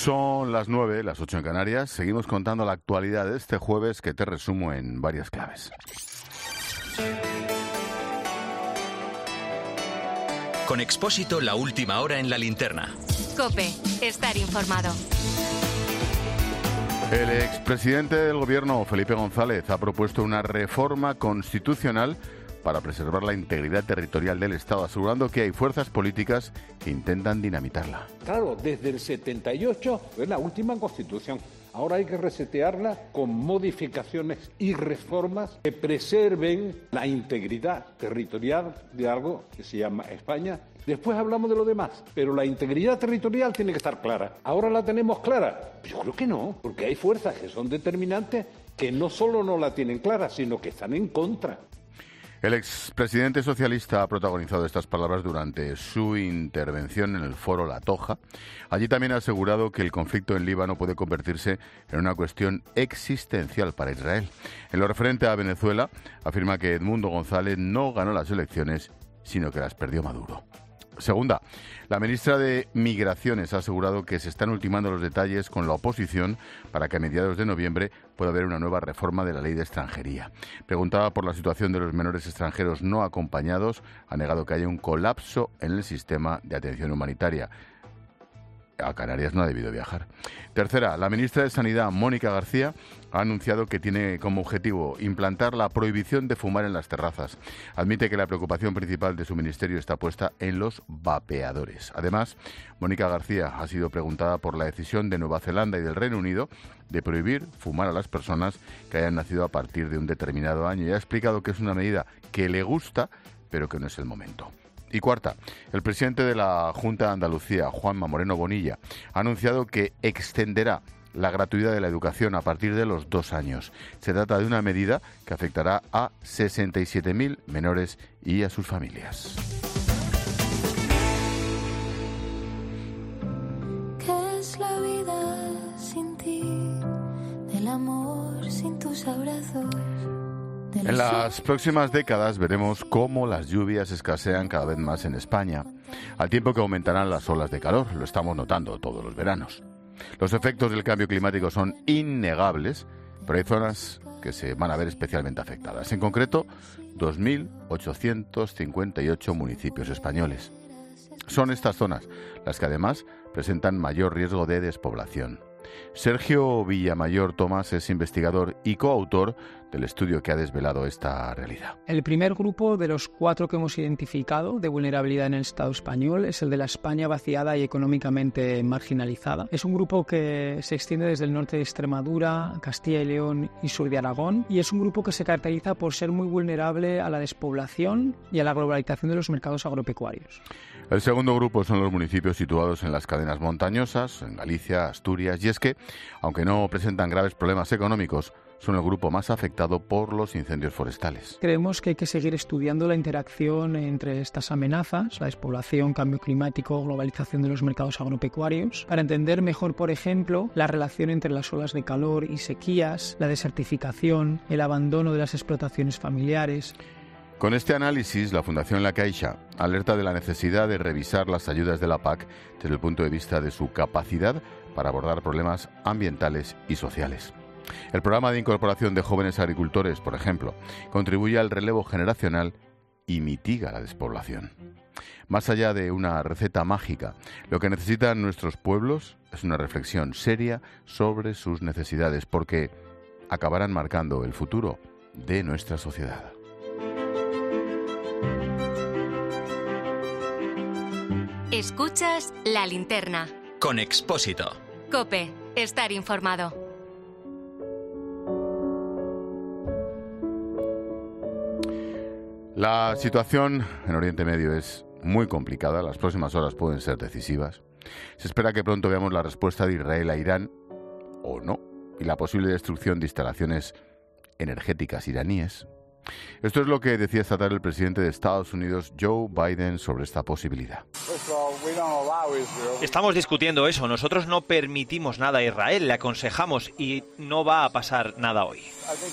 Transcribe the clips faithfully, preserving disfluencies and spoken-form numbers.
Son las nueve, las ocho en Canarias. Seguimos contando la actualidad de este jueves que te resumo en varias claves. Con Expósito, la última hora en la linterna. COPE, estar informado. El expresidente del Gobierno, Felipe González, ha propuesto una reforma constitucional para preservar la integridad territorial del Estado, asegurando que hay fuerzas políticas que intentan dinamitarla. Claro, desde el setenta y ocho es la última Constitución. Ahora hay que resetearla con modificaciones y reformas que preserven la integridad territorial de algo que se llama España. Después hablamos de lo demás, pero la integridad territorial tiene que estar clara. ¿Ahora la tenemos clara? Yo creo que no, porque hay fuerzas que son determinantes que no solo no la tienen clara, sino que están en contra. El expresidente socialista ha protagonizado estas palabras durante su intervención en el foro La Toja. Allí también ha asegurado que el conflicto en Líbano puede convertirse en una cuestión existencial para Israel. En lo referente a Venezuela, afirma que Edmundo González no ganó las elecciones, sino que las perdió Maduro. Segunda, la ministra de Migraciones ha asegurado que se están ultimando los detalles con la oposición para que a mediados de noviembre pueda haber una nueva reforma de la ley de extranjería. Preguntada por la situación de los menores extranjeros no acompañados, ha negado que haya un colapso en el sistema de atención humanitaria. A Canarias no ha debido viajar. Tercera, la ministra de Sanidad, Mónica García, ha anunciado que tiene como objetivo implantar la prohibición de fumar en las terrazas. Admite que la preocupación principal de su ministerio está puesta en los vapeadores. Además, Mónica García ha sido preguntada por la decisión de Nueva Zelanda y del Reino Unido de prohibir fumar a las personas que hayan nacido a partir de un determinado año y ha explicado que es una medida que le gusta, pero que no es el momento. Y cuarta, el presidente de la Junta de Andalucía, Juanma Moreno Bonilla, ha anunciado que extenderá la gratuidad de la educación a partir de los dos años. Se trata de una medida que afectará a sesenta y siete mil menores y a sus familias. ¿Qué es la vida sin ti? Del amor sin tus abrazos. En las próximas décadas veremos cómo las lluvias escasean cada vez más en España, al tiempo que aumentarán las olas de calor. Lo estamos notando todos los veranos. Los efectos del cambio climático son innegables, pero hay zonas que se van a ver especialmente afectadas. En concreto, dos mil ochocientos cincuenta y ocho municipios españoles. Son estas zonas las que además presentan mayor riesgo de despoblación. Sergio Villamayor Tomás es investigador y coautor del estudio que ha desvelado esta realidad. El primer grupo de los cuatro que hemos identificado de vulnerabilidad en el Estado español es el de la España vaciada y económicamente marginalizada. Es un grupo que se extiende desde el norte de Extremadura, Castilla y León y sur de Aragón, y es un grupo que se caracteriza por ser muy vulnerable a la despoblación y a la globalización de los mercados agropecuarios. El segundo grupo son los municipios situados en las cadenas montañosas, en Galicia, Asturias, y es que, aunque no presentan graves problemas económicos, son el grupo más afectado por los incendios forestales. Creemos que hay que seguir estudiando la interacción entre estas amenazas, la despoblación, cambio climático, globalización de los mercados agropecuarios, para entender mejor, por ejemplo, la relación entre las olas de calor y sequías, la desertificación, el abandono de las explotaciones familiares. Con este análisis, la Fundación La Caixa alerta de la necesidad de revisar las ayudas de la P A C desde el punto de vista de su capacidad para abordar problemas ambientales y sociales. El programa de incorporación de jóvenes agricultores, por ejemplo, contribuye al relevo generacional y mitiga la despoblación. Más allá de una receta mágica, lo que necesitan nuestros pueblos es una reflexión seria sobre sus necesidades, porque acabarán marcando el futuro de nuestra sociedad. Escuchas La Linterna. Con Expósito. COPE, estar informado. La situación en Oriente Medio es muy complicada. Las próximas horas pueden ser decisivas. Se espera que pronto veamos la respuesta de Israel a Irán, o no, y la posible destrucción de instalaciones energéticas iraníes. Esto es lo que decía esta tarde el presidente de Estados Unidos, Joe Biden, sobre esta posibilidad. Estamos discutiendo eso. Nosotros no permitimos nada a Israel, le aconsejamos y no va a pasar nada hoy.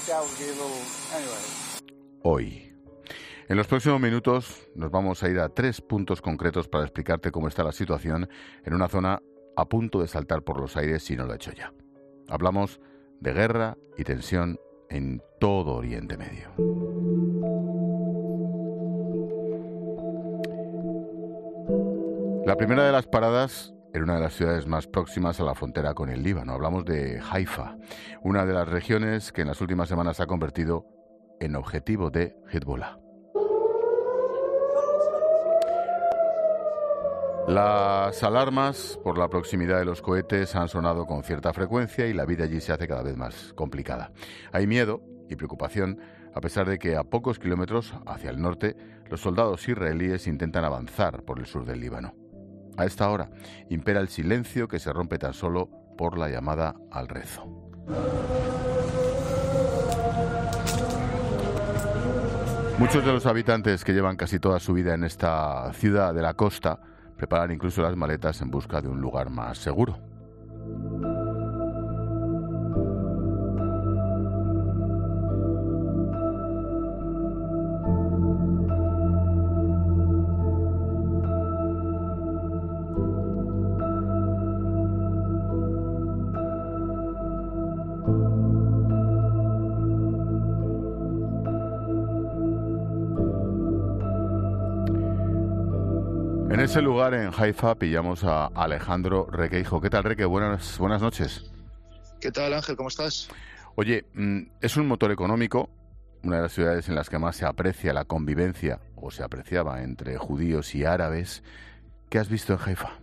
Hoy. En los próximos minutos nos vamos a ir a tres puntos concretos para explicarte cómo está la situación en una zona a punto de saltar por los aires si no lo ha hecho ya. Hablamos de guerra y tensión en todo Oriente Medio. La primera de las paradas en una de las ciudades más próximas a la frontera con el Líbano. Hablamos de Haifa, una de las regiones que en las últimas semanas se ha convertido en objetivo de Hezbollah. Las alarmas por la proximidad de los cohetes han sonado con cierta frecuencia y la vida allí se hace cada vez más complicada. Hay miedo y preocupación, a pesar de que a pocos kilómetros hacia el norte los soldados israelíes intentan avanzar por el sur del Líbano. A esta hora impera el silencio que se rompe tan solo por la llamada al rezo. Muchos de los habitantes que llevan casi toda su vida en esta ciudad de la costa preparan incluso las maletas en busca de un lugar más seguro. En ese lugar, en Haifa, pillamos a Alejandro Requeijo. ¿Qué tal, Reque? Buenas, buenas noches. ¿Qué tal, Ángel? ¿Cómo estás? Oye, es un motor económico, una de las ciudades en las que más se aprecia la convivencia, o se apreciaba, entre judíos y árabes. ¿Qué has visto en Haifa?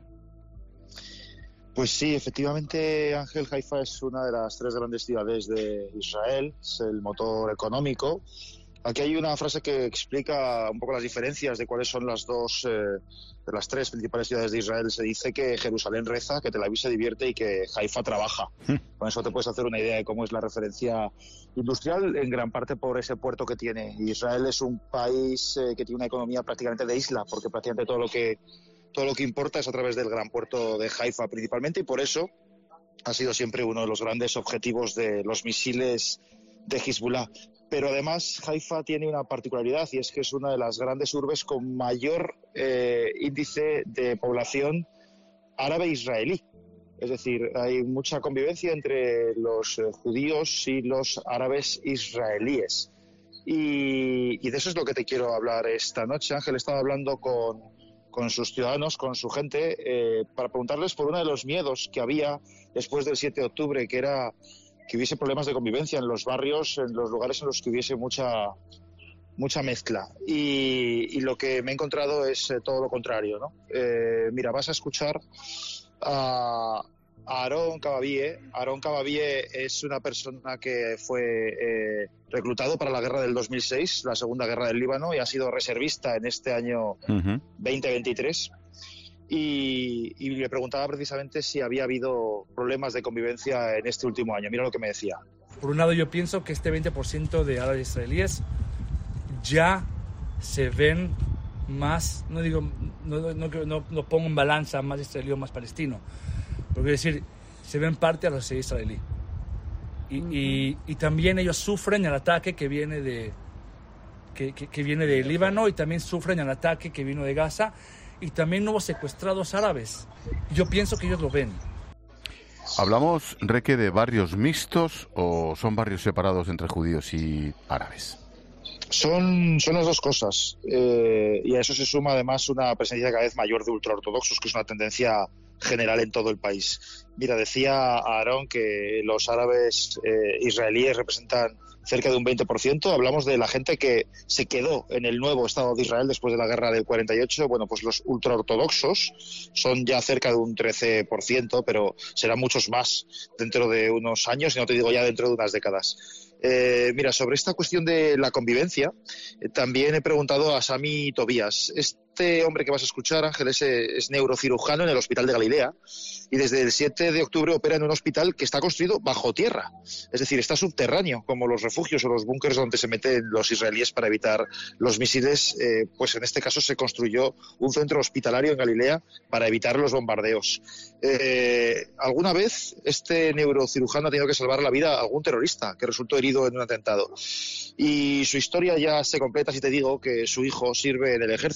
Pues sí, efectivamente, Ángel, Haifa es una de las tres grandes ciudades de Israel, es el motor económico. Aquí hay una frase que explica un poco las diferencias de cuáles son las dos, eh, de las tres principales ciudades de Israel. Se dice que Jerusalén reza, que Tel Aviv se divierte y que Haifa trabaja. Con eso te puedes hacer una idea de cómo es la referencia industrial, en gran parte por ese puerto que tiene. Israel es un país eh, que tiene una economía prácticamente de isla, porque prácticamente todo lo que todo lo que importa es a través del gran puerto de Haifa principalmente, y por eso ha sido siempre uno de los grandes objetivos de los misiles de Hezbollah. Pero además Haifa tiene una particularidad, y es que es una de las grandes urbes con mayor eh, índice de población árabe-israelí. Es decir, hay mucha convivencia entre los eh, judíos y los árabes israelíes. Y, y de eso es lo que te quiero hablar esta noche, Ángel. He estado hablando con, con sus ciudadanos, con su gente, eh, para preguntarles por uno de los miedos que había después del siete de octubre, que era que hubiese problemas de convivencia en los barrios, en los lugares en los que hubiese mucha mucha mezcla. Y, y lo que me he encontrado es eh, todo lo contrario, ¿no? Eh, mira, vas a escuchar a, a Aaron Kababie. Aaron Kababie es una persona que fue eh, reclutado para la guerra del dos mil seis, la segunda guerra del Líbano, y ha sido reservista en este año uh-huh. veinte veintitrés. Y, y le preguntaba precisamente si había habido problemas de convivencia en este último año. Mira lo que me decía. Por un lado, yo pienso que este veinte por ciento de árabes israelíes ya se ven más, no digo, no, no, no, no pongo en balanza más israelí o más palestino, pero quiero decir, se ven parte a la sociedad israelí. Y, uh-huh. y, y también ellos sufren el ataque que viene de que, que, que viene de Líbano, y también sufren el ataque que vino de Gaza. Y también hubo secuestrados árabes. Yo pienso que ellos lo ven. ¿Hablamos, Reque, de barrios mixtos o son barrios separados entre judíos y árabes? Son, son las dos cosas. Eh, y a eso se suma además una presencia cada vez mayor de ultraortodoxos, que es una tendencia general en todo el país. Mira, decía Aarón que los árabes eh, israelíes representan cerca de un veinte por ciento. Hablamos de la gente que se quedó en el nuevo Estado de Israel después de la guerra del cuarenta y ocho. Bueno, pues los ultraortodoxos son ya cerca de un trece por ciento, pero serán muchos más dentro de unos años, y no te digo ya dentro de unas décadas. Eh, mira, sobre esta cuestión de la convivencia, eh, también he preguntado a Sami Tobías. Este hombre que vas a escuchar, Ángel, es, es neurocirujano en el Hospital de Galilea, y desde el siete de octubre opera en un hospital que está construido bajo tierra. Es decir, está subterráneo, como los refugios o los búnkers donde se meten los israelíes para evitar los misiles. Eh, pues en este caso se construyó un centro hospitalario en Galilea para evitar los bombardeos. Eh, alguna vez este neurocirujano ha tenido que salvar la vida a algún terrorista que resultó herido en un atentado. Y su historia ya se completa si te digo que su hijo sirve en el ejército, concretamente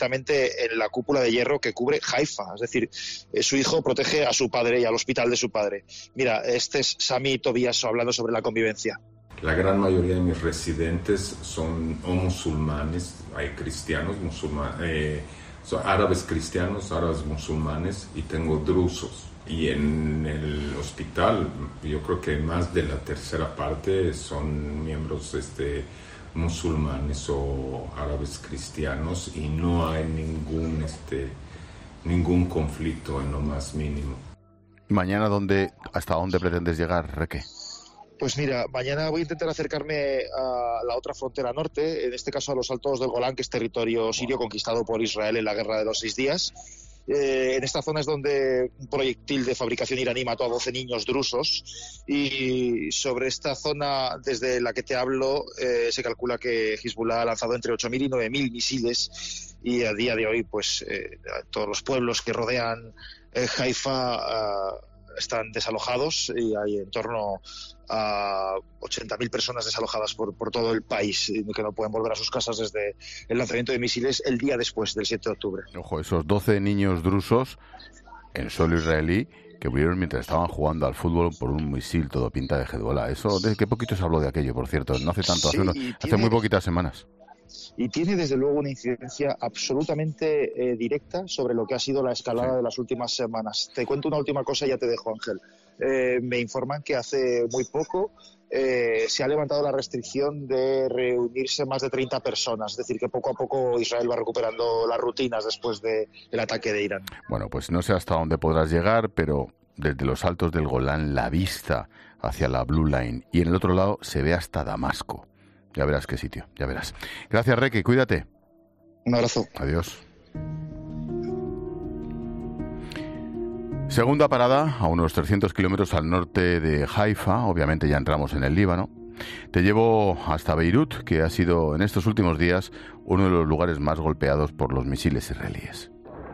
concretamente en la cúpula de hierro que cubre Haifa. Es decir, eh, su hijo protege a su padre y al hospital de su padre. Mira, este es Sami Tobias hablando sobre la convivencia. La gran mayoría de mis residentes son o musulmanes, hay cristianos, musulmanes, eh, son árabes cristianos, árabes musulmanes, y tengo drusos. Y en el hospital yo creo que más de la tercera parte son miembros este, musulmanes o árabes cristianos, y no hay ningún, este, ningún conflicto en lo más mínimo. Mañana, ¿dónde, ¿hasta dónde pretendes llegar, Reque? Pues mira, mañana voy a intentar acercarme a la otra frontera norte, en este caso a los Altos del Golán, que es territorio sirio conquistado por Israel en la Guerra de los Seis Días. Eh, en esta zona es donde un proyectil de fabricación iraní mató a doce niños drusos, y sobre esta zona desde la que te hablo eh, se calcula que Hezbollah ha lanzado entre ocho mil y nueve mil misiles, y a día de hoy pues eh, todos los pueblos que rodean eh, Haifa uh, están desalojados, y hay en torno a ochenta mil personas desalojadas por, por todo el país, que no pueden volver a sus casas desde el lanzamiento de misiles el día después del siete de octubre. Ojo, esos doce niños drusos en suelo israelí que murieron mientras estaban jugando al fútbol por un misil todo pinta de Hezbollah. Eso, ¿de qué poquito se habló de aquello, por cierto? No hace tanto, Sí, hace, unos, tiene... hace muy poquitas semanas. Y tiene desde luego una incidencia absolutamente eh, directa sobre lo que ha sido la escalada sí. de las últimas semanas. Te cuento una última cosa y ya te dejo, Ángel. Eh, me informan que hace muy poco eh, se ha levantado la restricción de reunirse más de treinta personas. Es decir, que poco a poco Israel va recuperando las rutinas después de, del ataque de Irán. Bueno, pues no sé hasta dónde podrás llegar, pero desde los altos del Golán la vista hacia la Blue Line, y en el otro lado se ve hasta Damasco. Ya verás qué sitio, ya verás. Gracias, Reque, cuídate. Un abrazo. Adiós. Segunda parada, a unos trescientos kilómetros al norte de Haifa, obviamente ya entramos en el Líbano. Te llevo hasta Beirut, que ha sido en estos últimos días uno de los lugares más golpeados por los misiles israelíes.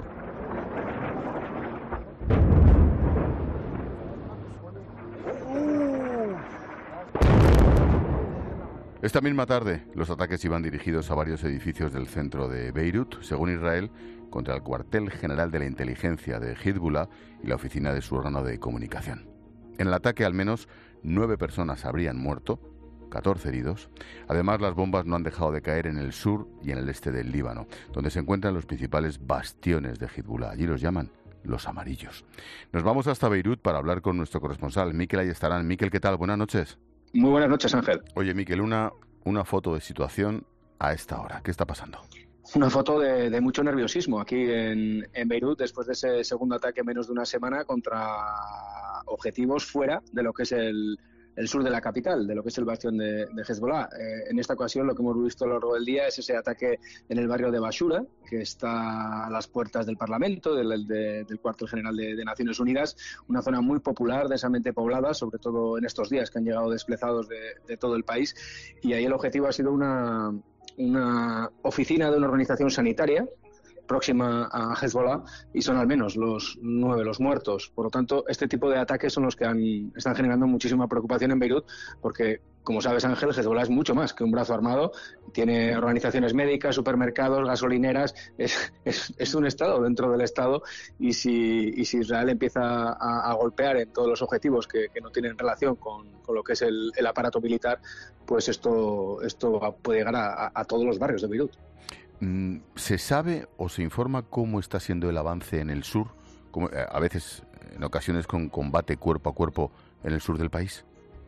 Esta misma tarde, los ataques iban dirigidos a varios edificios del centro de Beirut, según Israel, contra el cuartel general de la inteligencia de Hezbollah y la oficina de su órgano de comunicación. En el ataque, al menos nueve personas habrían muerto, catorce heridos. Además, las bombas no han dejado de caer en el sur y en el este del Líbano, donde se encuentran los principales bastiones de Hezbollah. Allí los llaman los amarillos. Nos vamos hasta Beirut para hablar con nuestro corresponsal, Mikel Ayestarán. Mikel, ¿qué tal? Buenas noches. Muy buenas noches, Ángel. Oye, Mikel, una, una foto de situación a esta hora. ¿Qué está pasando? Una foto de, de mucho nerviosismo aquí en, en Beirut, después de ese segundo ataque en menos de una semana contra objetivos fuera de lo que es el, el sur de la capital, de lo que es el bastión de, de Hezbollah. Eh, en esta ocasión lo que hemos visto a lo largo del día es ese ataque en el barrio de Bashura, que está a las puertas del Parlamento, del, de, del cuartel general de, de Naciones Unidas, una zona muy popular, densamente poblada, sobre todo en estos días que han llegado desplazados de, de todo el país, y ahí el objetivo ha sido una, una oficina de una organización sanitaria próxima a Hezbollah, y son al menos los nueve los muertos. Por lo tanto, este tipo de ataques son los que han, están generando muchísima preocupación en Beirut, porque, como sabes, Ángel, Hezbollah es mucho más que un brazo armado. Tiene organizaciones médicas, supermercados, gasolineras. Es, es, es un Estado dentro del Estado, y si, y si Israel empieza a, a golpear en todos los objetivos que, que no tienen relación con, con lo que es el, el aparato militar, pues esto, esto puede llegar a, a todos los barrios de Beirut. ¿Se sabe o se informa cómo está siendo el avance en el sur? Como, a veces, en ocasiones, con combate cuerpo a cuerpo en el sur del país.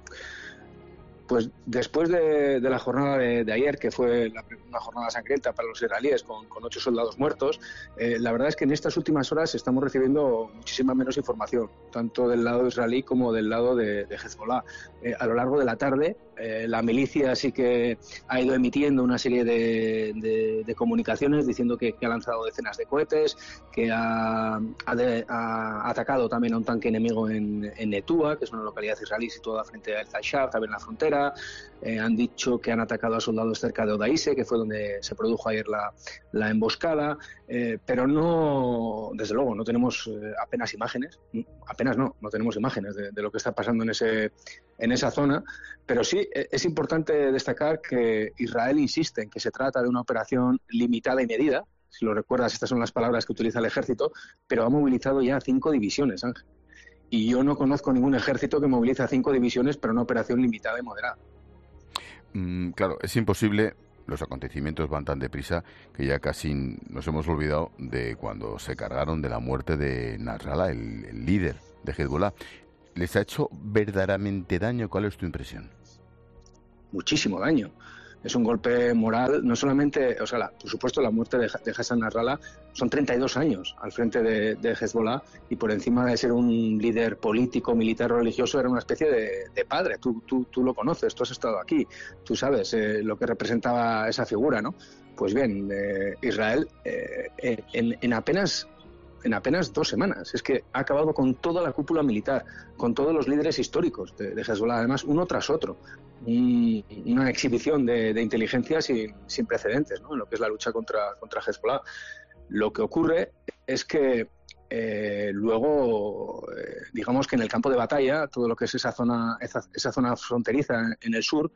Pues después de, de la jornada de, de ayer, que fue la, una jornada sangrienta para los israelíes con, con ocho soldados muertos, eh, la verdad es que en estas últimas horas estamos recibiendo muchísima menos información, tanto del lado israelí como del lado de, de Hezbollah. Eh, a lo largo de la tarde, eh, la milicia sí que ha ido emitiendo una serie de, de, de comunicaciones diciendo que, que ha lanzado decenas de cohetes, que ha, ha, de, ha atacado también a un tanque enemigo en, en Netua, que es una localidad israelí situada frente al Taishar, también en la frontera. Eh, han dicho que han atacado a soldados cerca de Odaise, que fue donde se produjo ayer la, la emboscada, eh, pero no, desde luego, no tenemos eh, apenas imágenes, apenas no, no tenemos imágenes de, de lo que está pasando en ese en esa zona, pero sí eh, es importante destacar que Israel insiste en que se trata de una operación limitada y medida, si lo recuerdas, estas son las palabras que utiliza el ejército, pero ha movilizado ya cinco divisiones, Ángel. Y yo no conozco ningún ejército que moviliza cinco divisiones para una operación limitada y moderada. Mm, claro, es imposible. Los acontecimientos van tan deprisa que ya casi nos hemos olvidado de cuando se cargaron de la muerte de Nasrallah, el, el líder de Hezbollah. ¿Les ha hecho verdaderamente daño? ¿Cuál es tu impresión? Muchísimo daño. Es un golpe moral, no solamente, o sea, la, por supuesto, la muerte de, de Hassan Nasrallah son treinta y dos años al frente de, de Hezbollah, y por encima de ser un líder político, militar o religioso, era una especie de, de padre. Tú, tú, tú lo conoces, tú has estado aquí, tú sabes eh, lo que representaba esa figura, ¿no? Pues bien, eh, Israel eh, en, en apenas... en apenas dos semanas. Es que ha acabado con toda la cúpula militar, con todos los líderes históricos de, de Hezbollah, además uno tras otro. Un, una exhibición de, de inteligencia sin, sin precedentes, ¿no?, en lo que es la lucha contra, contra Hezbollah. Lo que ocurre es que eh, luego, eh, digamos que en el campo de batalla, todo lo que es esa zona, esa, esa zona fronteriza en el sur,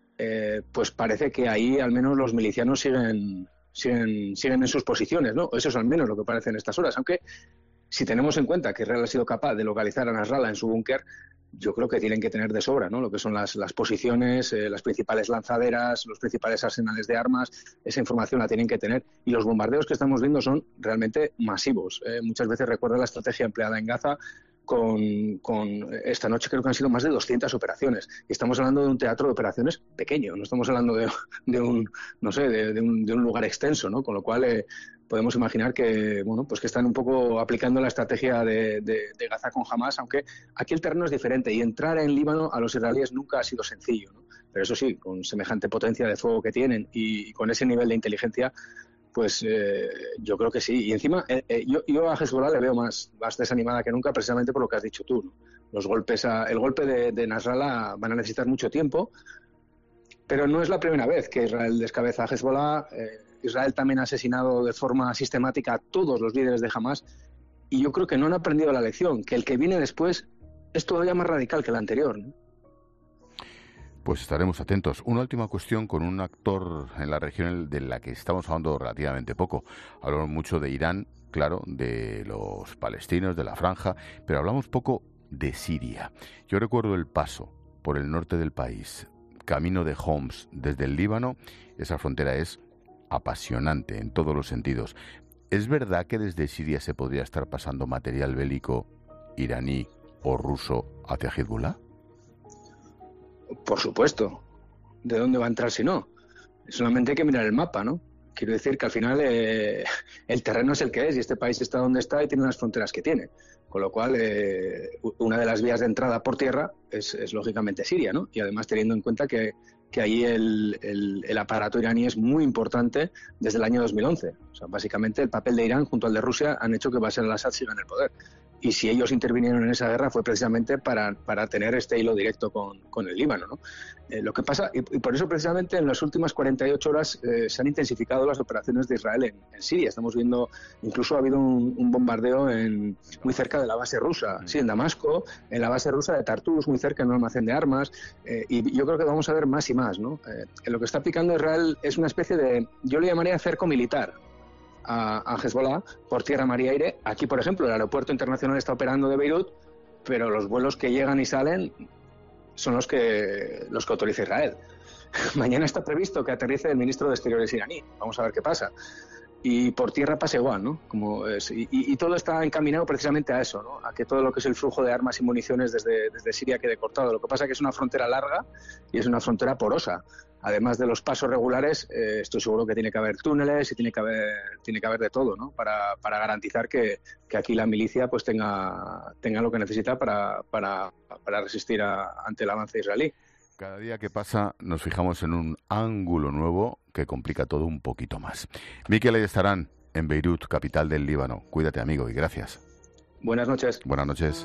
eh, pues parece que ahí al menos los milicianos siguen Siguen, siguen en sus posiciones, ¿no? Eso es al menos lo que parece en estas horas, aunque si tenemos en cuenta que Israel ha sido capaz de localizar a Nasrallah en su búnker, yo creo que tienen que tener de sobra, ¿no?, lo que son las, las posiciones, eh, las principales lanzaderas, los principales arsenales de armas. Esa información la tienen que tener, y los bombardeos que estamos viendo son realmente masivos. Eh, muchas veces recuerdo la estrategia empleada en Gaza con, con esta noche creo que han sido más de doscientas operaciones, y estamos hablando de un teatro de operaciones pequeño, no estamos hablando de, de un no sé de, de, un, de un lugar extenso, ¿no? Con lo cual eh, podemos imaginar que bueno pues que están un poco aplicando la estrategia de, de, de Gaza con Hamas, aunque aquí el terreno es diferente y entrar en Líbano a los israelíes nunca ha sido sencillo, ¿no? Pero eso sí, con semejante potencia de fuego que tienen y, y con ese nivel de inteligencia, pues eh, yo creo que sí. Y encima, eh, eh, yo, yo a Hezbollah le veo más, más desanimada que nunca, precisamente por lo que has dicho tú, ¿no? Los golpes, a, el golpe de, de Nasrallah van a necesitar mucho tiempo, pero no es la primera vez que Israel descabeza a Hezbollah. Eh, Israel también ha asesinado de forma sistemática a todos los líderes de Hamas, y yo creo que no han aprendido la lección, que el que viene después es todavía más radical que el anterior, ¿no? Pues estaremos atentos. Una última cuestión con un actor en la región de la que estamos hablando relativamente poco. Hablamos mucho de Irán, claro, de los palestinos, de la franja, pero hablamos poco de Siria. Yo recuerdo el paso por el norte del país, camino de Homs, desde el Líbano. Esa frontera es apasionante en todos los sentidos. ¿Es verdad que desde Siria se podría estar pasando material bélico iraní o ruso hacia Hezbollah? Por supuesto. ¿De dónde va a entrar si no? Solamente hay que mirar el mapa, ¿no? Quiero decir que al final eh, el terreno es el que es, y este país está donde está y tiene las fronteras que tiene. Con lo cual, eh, una de las vías de entrada por tierra es, es lógicamente Siria, ¿no? Y además teniendo en cuenta que, que allí el, el, el aparato iraní es muy importante desde el año dos mil once. O sea, básicamente el papel de Irán junto al de Rusia han hecho que Bashar al-Assad siga en el poder. Y si ellos intervinieron en esa guerra fue precisamente para, para tener este hilo directo con, con el Líbano, ¿no? Eh, lo que pasa, y, y por eso precisamente en las últimas cuarenta y ocho horas eh, se han intensificado las operaciones de Israel en, en Siria. Estamos viendo, incluso ha habido un, un bombardeo en, muy cerca de la base rusa, sí, en Damasco, en la base rusa de Tartus, muy cerca en un almacén de armas, eh, y yo creo que vamos a ver más y más, ¿no? Eh, lo que está aplicando Israel es una especie de, yo le llamaría cerco militar a, a Hezbollah por tierra, mar y aire. Aquí, por ejemplo, el aeropuerto internacional está operando de Beirut, pero los vuelos que llegan y salen son los que los que autoriza Israel. Mañana está previsto que aterrice el ministro de Exteriores iraní. Vamos a ver qué pasa. Y por tierra pasa igual, ¿no? Como es, y, y todo está encaminado precisamente a eso, ¿no? A que todo lo que es el flujo de armas y municiones desde, desde Siria quede cortado. Lo que pasa es que es una frontera larga y es una frontera porosa. Además de los pasos regulares, eh, estoy seguro que tiene que haber túneles y tiene que haber tiene que haber de todo, ¿no? Para, para garantizar que, que aquí la milicia pues tenga tenga lo que necesita para para, para resistir a, ante el avance israelí. Cada día que pasa nos fijamos en un ángulo nuevo que complica todo un poquito más. Mikel Ayestarán, en Beirut, capital del Líbano. Cuídate, amigo, y gracias. Buenas noches. Buenas noches.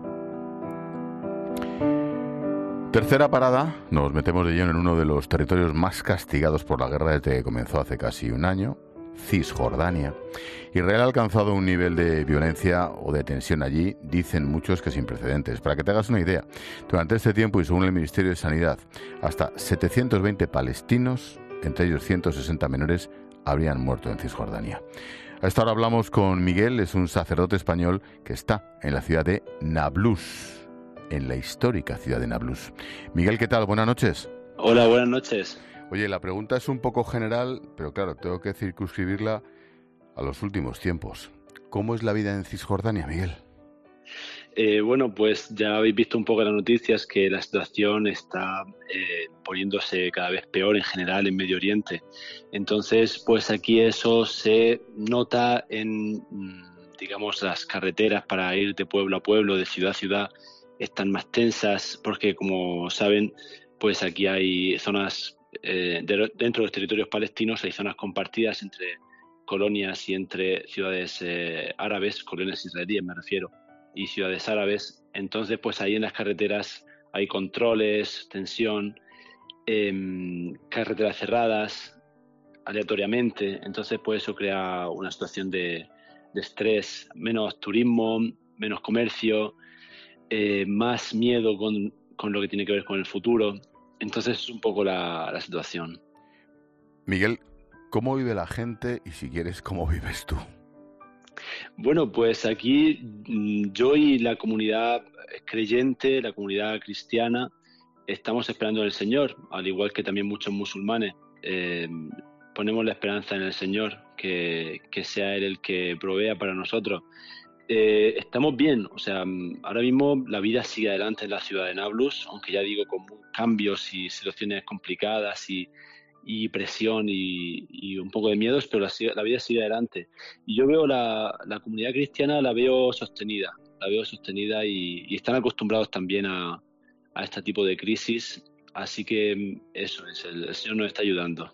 Tercera parada, nos metemos de lleno en uno de los territorios más castigados por la guerra desde que comenzó hace casi un año, Cisjordania. Israel ha alcanzado un nivel de violencia o de tensión allí, dicen muchos que sin precedentes. Para que te hagas una idea, durante este tiempo y según el Ministerio de Sanidad, hasta setecientos veinte palestinos, entre ellos ciento sesenta menores, habrían muerto en Cisjordania. A esta hora hablamos con Miguel, es un sacerdote español que está en la ciudad de Nablus, en la histórica ciudad de Nablus. Miguel, ¿qué tal? Buenas noches. Hola, buenas noches. Oye, la pregunta es un poco general, pero claro, tengo que circunscribirla a los últimos tiempos. ¿Cómo es la vida en Cisjordania, Miguel? Eh, bueno, pues ya habéis visto un poco en las noticias que la situación está eh, poniéndose cada vez peor en general en Medio Oriente. Entonces, pues aquí eso se nota en, digamos, las carreteras para ir de pueblo a pueblo, de ciudad a ciudad, están más tensas porque, como saben, pues aquí hay zonas, eh, de, dentro de los territorios palestinos hay zonas compartidas entre colonias y entre ciudades eh, árabes, colonias israelíes me refiero, y ciudades árabes. Entonces, pues ahí en las carreteras hay controles, tensión, eh, carreteras cerradas aleatoriamente. Entonces, pues eso crea una situación de, de estrés, menos turismo, menos comercio, eh, más miedo con, con lo que tiene que ver con el futuro. Entonces, es un poco la, la situación. Miguel, ¿cómo vive la gente y, si quieres, cómo vives tú? Bueno, pues aquí yo y la comunidad creyente, la comunidad cristiana, estamos esperando en el Señor, al igual que también muchos musulmanes. Eh, ponemos la esperanza en el Señor, que, que sea Él el que provea para nosotros. Eh, estamos bien, o sea, ahora mismo la vida sigue adelante en la ciudad de Nablus, aunque ya digo, con cambios y situaciones complicadas y y presión y, y un poco de miedos, pero la, la vida sigue adelante. Y yo veo la, la comunidad cristiana, la veo sostenida, la veo sostenida y, y están acostumbrados también a, a este tipo de crisis, así que eso es, el, el Señor nos está ayudando.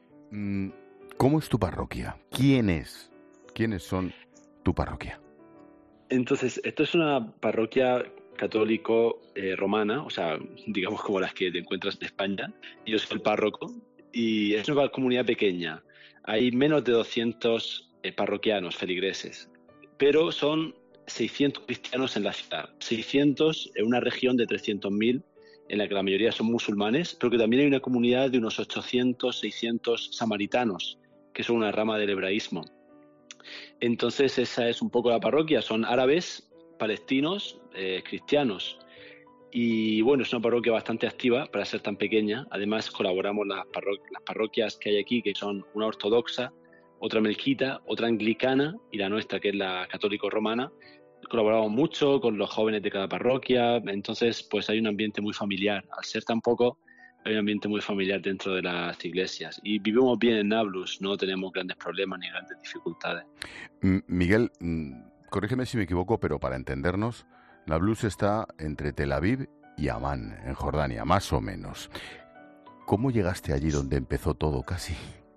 ¿Cómo es tu parroquia? ¿Quién es? ¿Quiénes son tu parroquia? Entonces, esto es una parroquia católico eh, romana, o sea, digamos como las que te encuentras en España. Yo soy el párroco. Y es una comunidad pequeña. Hay menos de doscientos eh, parroquianos, feligreses, pero son seiscientos cristianos en la ciudad. seiscientos en una región de trescientos mil, en la que la mayoría son musulmanes, pero que también hay una comunidad de unos ochocientos, seiscientos samaritanos, que son una rama del hebraísmo. Entonces esa es un poco la parroquia. Son árabes, palestinos, eh, cristianos. Y bueno, es una parroquia bastante activa para ser tan pequeña. Además, colaboramos las, parro- las parroquias que hay aquí, que son una ortodoxa, otra melquita, otra anglicana y la nuestra, que es la católico-romana. Colaboramos mucho con los jóvenes de cada parroquia. Entonces, pues hay un ambiente muy familiar. Al ser tan poco, hay un ambiente muy familiar dentro de las iglesias. Y vivimos bien en Nablus, no tenemos grandes problemas ni grandes dificultades. Miguel, corrígeme si me equivoco, pero para entendernos, Nablus está entre Tel Aviv y Amán, en Jordania, más o menos. ¿Cómo llegaste allí donde empezó todo casi?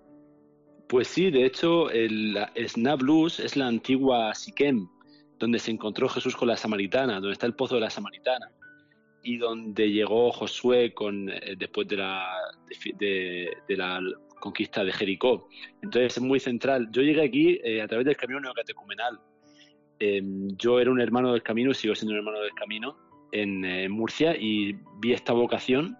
Pues sí, de hecho, el, el Nablus es la antigua Siquem, donde se encontró Jesús con la samaritana, donde está el pozo de la samaritana, y donde llegó Josué con, eh, después de la, de, de, de la conquista de Jericó. Entonces es muy central. Yo llegué aquí eh, a través del camino neocatecumenal. Eh, yo era un hermano del camino, sigo siendo un hermano del camino en, eh, en Murcia, y vi esta vocación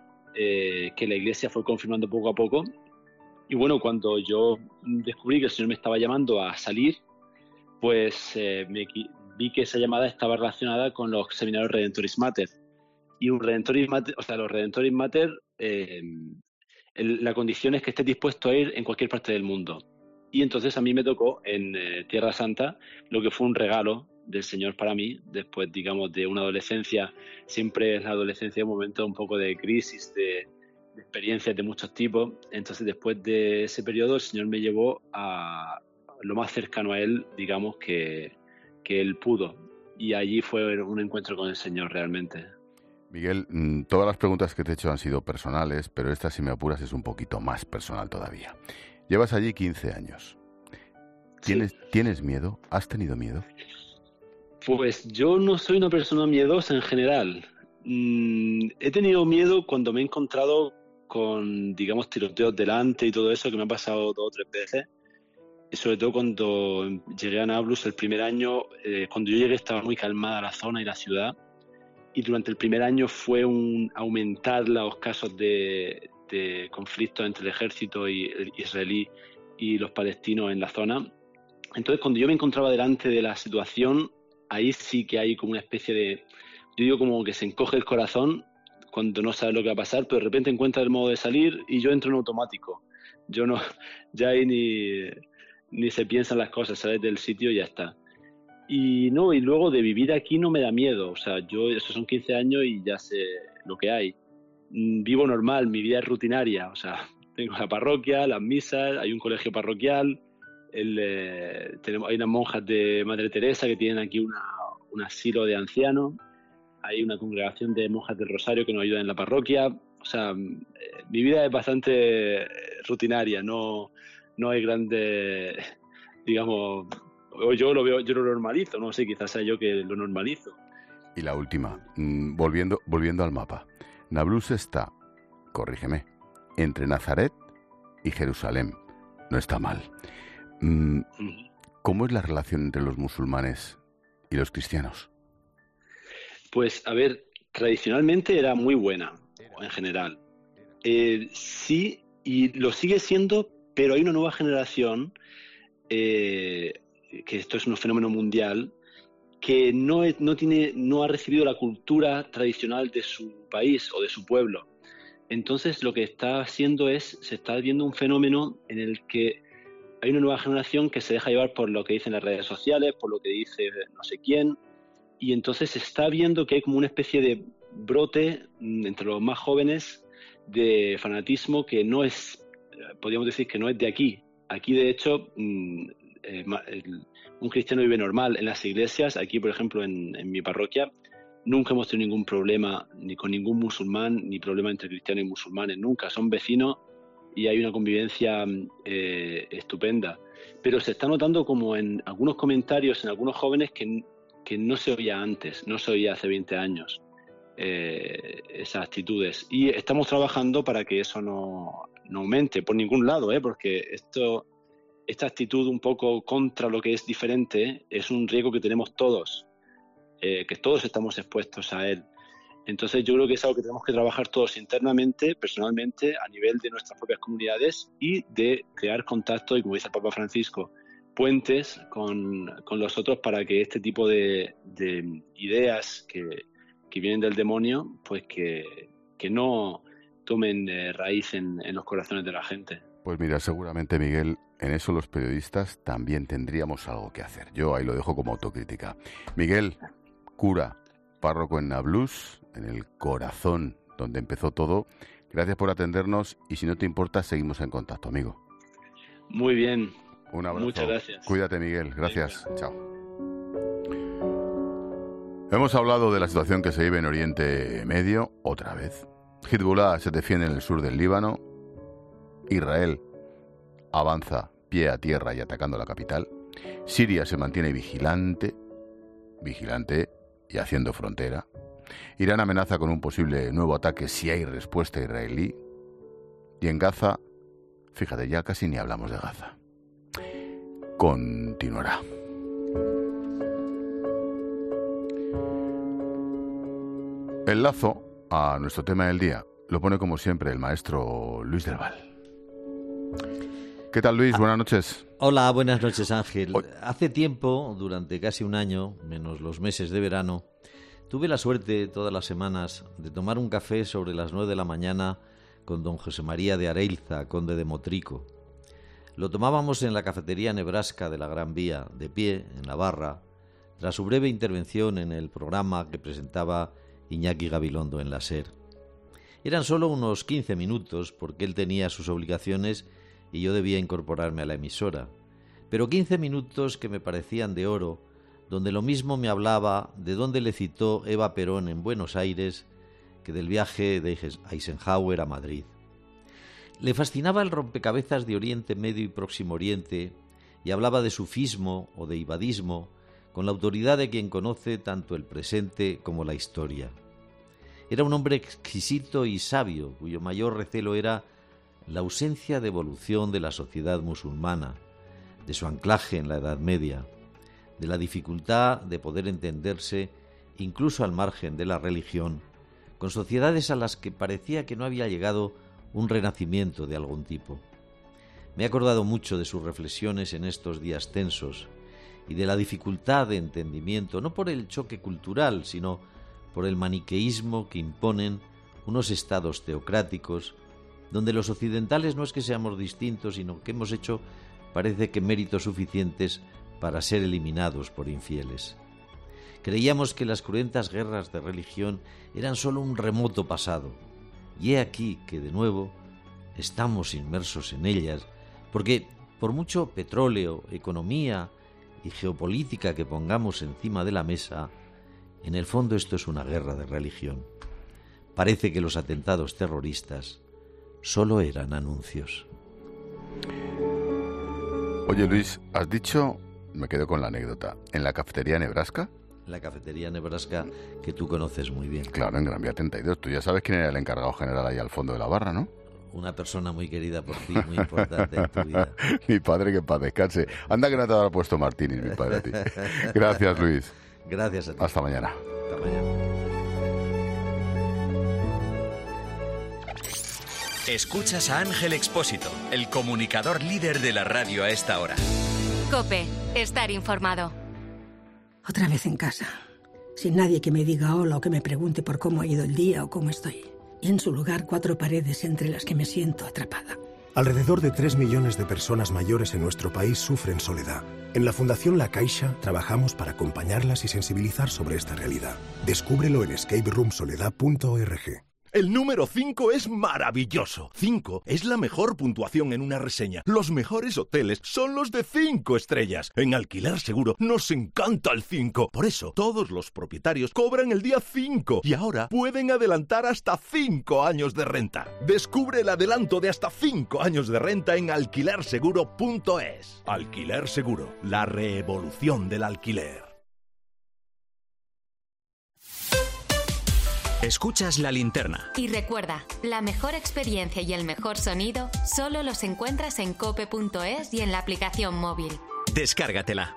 eh, que la iglesia fue confirmando poco a poco. Y bueno, cuando yo descubrí que el Señor me estaba llamando a salir, pues eh, me, vi que esa llamada estaba relacionada con los seminarios Redentoris Mater. Y un Redentoris Mater, o sea, los Redentoris Mater, eh, el, la condición es que estés dispuesto a ir en cualquier parte del mundo. Y entonces a mí me tocó en eh, Tierra Santa, lo que fue un regalo del Señor para mí, después, digamos, de una adolescencia. Siempre es la adolescencia un momento un poco de crisis, de, de experiencias de muchos tipos. Entonces, después de ese periodo, el Señor me llevó a lo más cercano a Él, digamos, que, que Él pudo. Y allí fue un encuentro con el Señor realmente. Miguel, todas las preguntas que te he hecho han sido personales, pero esta, si me apuras, es un poquito más personal todavía. Llevas allí quince años. ¿Tienes, sí. ¿Tienes miedo? ¿Has tenido miedo? Pues yo no soy una persona miedosa en general. Mm, he tenido miedo cuando me he encontrado con, digamos, tiroteos delante y todo eso, que me ha pasado dos o tres veces. Y sobre todo cuando llegué a Nablus el primer año, eh, cuando yo llegué estaba muy calmada la zona y la ciudad. Y durante el primer año fue un aumentar los casos de, de conflictos entre el ejército y el israelí y los palestinos en la zona. Entonces, cuando yo me encontraba delante de la situación, ahí sí que hay como una especie de... Yo digo como que se encoge el corazón cuando no sabes lo que va a pasar, pero de repente encuentras el modo de salir y yo entro en automático. Yo no... Ya ahí ni, ni se piensan las cosas, sales del sitio y ya está. Y no, y luego de vivir aquí no me da miedo. O sea, yo, esos son quince años y ya sé lo que hay. Vivo normal, mi vida es rutinaria. O sea, tengo la parroquia, las misas, hay un colegio parroquial, el, eh, tenemos, hay unas monjas de Madre Teresa que tienen aquí una, un asilo de ancianos, hay una congregación de monjas del Rosario que nos ayudan en la parroquia. O sea, eh, mi vida es bastante rutinaria, no, no hay grandes, digamos... O yo lo veo, yo lo normalizo, no sé, quizás sea yo que lo normalizo. Y la última, mm, volviendo, volviendo al mapa. Nablus está, corrígeme, entre Nazaret y Jerusalén. No está mal. Mm, ¿Cómo es la relación entre los musulmanes y los cristianos? Pues, a ver, tradicionalmente era muy buena, en general. Eh, sí, y lo sigue siendo, pero hay una nueva generación... Eh, que esto es un fenómeno mundial, que no, es, no, tiene, no ha recibido la cultura tradicional de su país o de su pueblo. Entonces lo que está haciendo es, se está viendo un fenómeno en el que hay una nueva generación que se deja llevar por lo que dicen las redes sociales, por lo que dice no sé quién, y entonces se está viendo que hay como una especie de brote entre los más jóvenes de fanatismo que no es, podríamos decir que no es de aquí. Aquí, de hecho, eh, el, un cristiano vive normal. En las iglesias, aquí, por ejemplo, en, en mi parroquia, nunca hemos tenido ningún problema ni con ningún musulmán, ni problema entre cristianos y musulmanes, nunca. Son vecinos y hay una convivencia eh, estupenda. Pero se está notando como en algunos comentarios, en algunos jóvenes, que, que no se oía antes, no se oía hace veinte años, eh, esas actitudes. Y estamos trabajando para que eso no, no aumente por ningún lado, ¿eh? Porque esto, esta actitud un poco contra lo que es diferente es un riesgo que tenemos todos, eh, que todos estamos expuestos a él. Entonces yo creo que es algo que tenemos que trabajar todos internamente, personalmente, a nivel de nuestras propias comunidades y de crear contactos y, como dice el Papa Francisco, puentes con, con los otros para que este tipo de, de ideas que, que vienen del demonio, pues que, que no tomen eh, raíz en, en los corazones de la gente. Pues mira, seguramente, Miguel, en eso los periodistas también tendríamos algo que hacer. Yo ahí lo dejo como autocrítica. Miguel, cura, párroco en Nablus, en el corazón donde empezó todo. Gracias por atendernos y si no te importa, seguimos en contacto, amigo. Muy bien. Un abrazo. Muchas gracias. Cuídate, Miguel. Gracias. Venga. Chao. Hemos hablado de la situación que se vive en Oriente Medio otra vez. Hezbollah se defiende en el sur del Líbano. Israel avanza pie a tierra y atacando la capital. Siria se mantiene vigilante, vigilante y haciendo frontera. Irán amenaza con un posible nuevo ataque si hay respuesta israelí. Y en Gaza, fíjate, ya casi ni hablamos de Gaza. Continuará. El lazo a nuestro tema del día lo pone como siempre el maestro Luis del Val. ¿Qué tal, Luis? Buenas noches. Hola, buenas noches, Ángel. Hace tiempo, durante casi un año, menos los meses de verano, tuve la suerte todas las semanas de tomar un café sobre las nueve de la mañana con don José María de Areilza, conde de Motrico. Lo tomábamos en la cafetería Nebraska de la Gran Vía, de pie, en la barra, tras su breve intervención en el programa que presentaba Iñaki Gabilondo en la SER. Eran solo unos quince minutos porque él tenía sus obligaciones y yo debía incorporarme a la emisora, pero quince minutos que me parecían de oro, donde lo mismo me hablaba de dónde le citó Eva Perón en Buenos Aires que del viaje de Eisenhower a Madrid. Le fascinaba el rompecabezas de Oriente Medio y Próximo Oriente y hablaba de sufismo o de ibadismo con la autoridad de quien conoce tanto el presente como la historia. Era un hombre exquisito y sabio, cuyo mayor recelo era la ausencia de evolución de la sociedad musulmana, de su anclaje en la Edad Media, de la dificultad de poder entenderse, incluso al margen de la religión, con sociedades a las que parecía que no había llegado un renacimiento de algún tipo. Me he acordado mucho de sus reflexiones en estos días tensos y de la dificultad de entendimiento, no por el choque cultural, sino por el maniqueísmo que imponen unos estados teocráticos, donde los occidentales no es que seamos distintos, sino que hemos hecho, parece que méritos suficientes para ser eliminados por infieles. Creíamos que las cruentas guerras de religión eran solo un remoto pasado, y he aquí que de nuevo estamos inmersos en ellas, porque por mucho petróleo, economía y geopolítica que pongamos encima de la mesa, en el fondo esto es una guerra de religión. Parece que los atentados terroristas solo eran anuncios. Oye, Luis, has dicho, me quedo con la anécdota, ¿en la cafetería Nebraska? La cafetería Nebraska, que tú conoces muy bien. Claro, en Gran Vía treinta y dos. Tú ya sabes quién era el encargado general ahí al fondo de la barra, ¿no? Una persona muy querida por ti, muy importante en tu vida. Mi padre, que en paz descanse. Anda que no te habrá puesto Martínez, mi padre, a ti. Gracias, Luis. Gracias a ti. Hasta mañana. Hasta mañana. Escuchas a Ángel Expósito, el comunicador líder de la radio a esta hora. COPE. Estar informado. Otra vez en casa, sin nadie que me diga hola o que me pregunte por cómo ha ido el día o cómo estoy. Y en su lugar, cuatro paredes entre las que me siento atrapada. Alrededor de tres millones de personas mayores en nuestro país sufren soledad. En la Fundación La Caixa trabajamos para acompañarlas y sensibilizar sobre esta realidad. Descúbrelo en escape room soledad punto org. El número cinco es maravilloso. cinco es la mejor puntuación en una reseña. Los mejores hoteles son los de cinco estrellas. En Alquiler Seguro nos encanta el cinco. Por eso, todos los propietarios cobran el día cinco y ahora pueden adelantar hasta cinco años de renta. Descubre el adelanto de hasta cinco años de renta en alquiler seguro punto es. Alquiler Seguro, la revolución del alquiler. Escuchas La Linterna. Y recuerda, la mejor experiencia y el mejor sonido solo los encuentras en cope punto es y en la aplicación móvil. Descárgatela.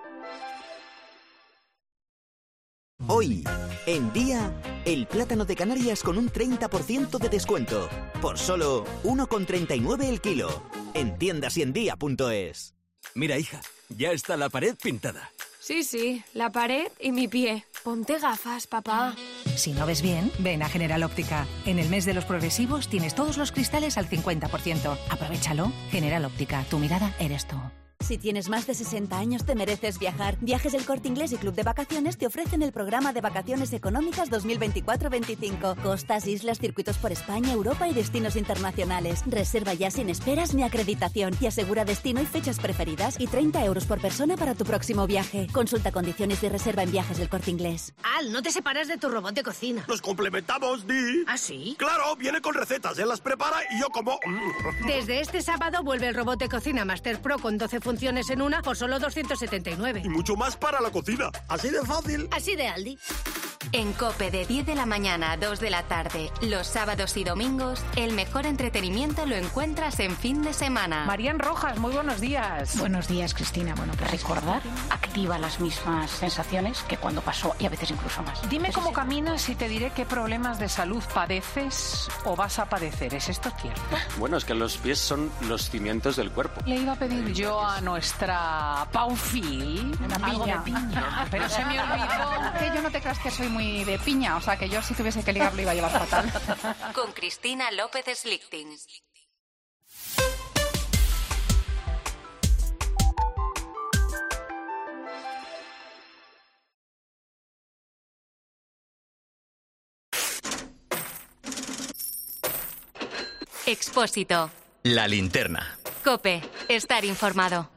Hoy, en Día, el plátano de Canarias con un treinta por ciento de descuento. Por solo uno con treinta y nueve el kilo. En tiendas y en día punto es. Mira, hija, ya está la pared pintada. Sí, sí, la pared y mi pie. Ponte gafas, papá. Si no ves bien, ven a General Óptica. En el mes de los progresivos tienes todos los cristales al cincuenta por ciento. Aprovechalo. General Óptica, tu mirada eres tú. Si tienes más de sesenta años te mereces viajar. Viajes del Corte Inglés y Club de Vacaciones te ofrecen el programa de vacaciones económicas dos mil veinticuatro veinticinco. Costas, islas, circuitos por España, Europa y destinos internacionales. Reserva ya sin esperas ni acreditación y asegura destino y fechas preferidas y treinta euros por persona para tu próximo viaje. Consulta condiciones de reserva en Viajes del Corte Inglés. Al, no te separas de tu robot de cocina. Nos complementamos, Di. ¿Ah, sí? Claro, viene con recetas, él las prepara y yo como... Desde este sábado vuelve el robot de cocina Master Pro con doce funciones en una por solo doscientos setenta y nueve. Y mucho más para la cocina. Así de fácil. Así de Aldi. En COPE de diez de la mañana a dos de la tarde, los sábados y domingos, el mejor entretenimiento lo encuentras en fin de semana. Marían Rojas, muy buenos días. Buenos días, Cristina. Bueno, pues recordar activa las mismas sensaciones que cuando pasó y a veces incluso más. Dime cómo caminas y te diré qué problemas de salud padeces o vas a padecer. ¿Es esto cierto? Bueno, es que los pies son los cimientos del cuerpo. Le iba a pedir yo a nuestra Paufil algo de piña, pero se me olvidó. Que yo no te creas que soy muy de piña, o sea que yo si tuviese que ligar lo iba a llevar fatal. Con Cristina López Slichting. Expósito. La Linterna. COPE. Estar informado.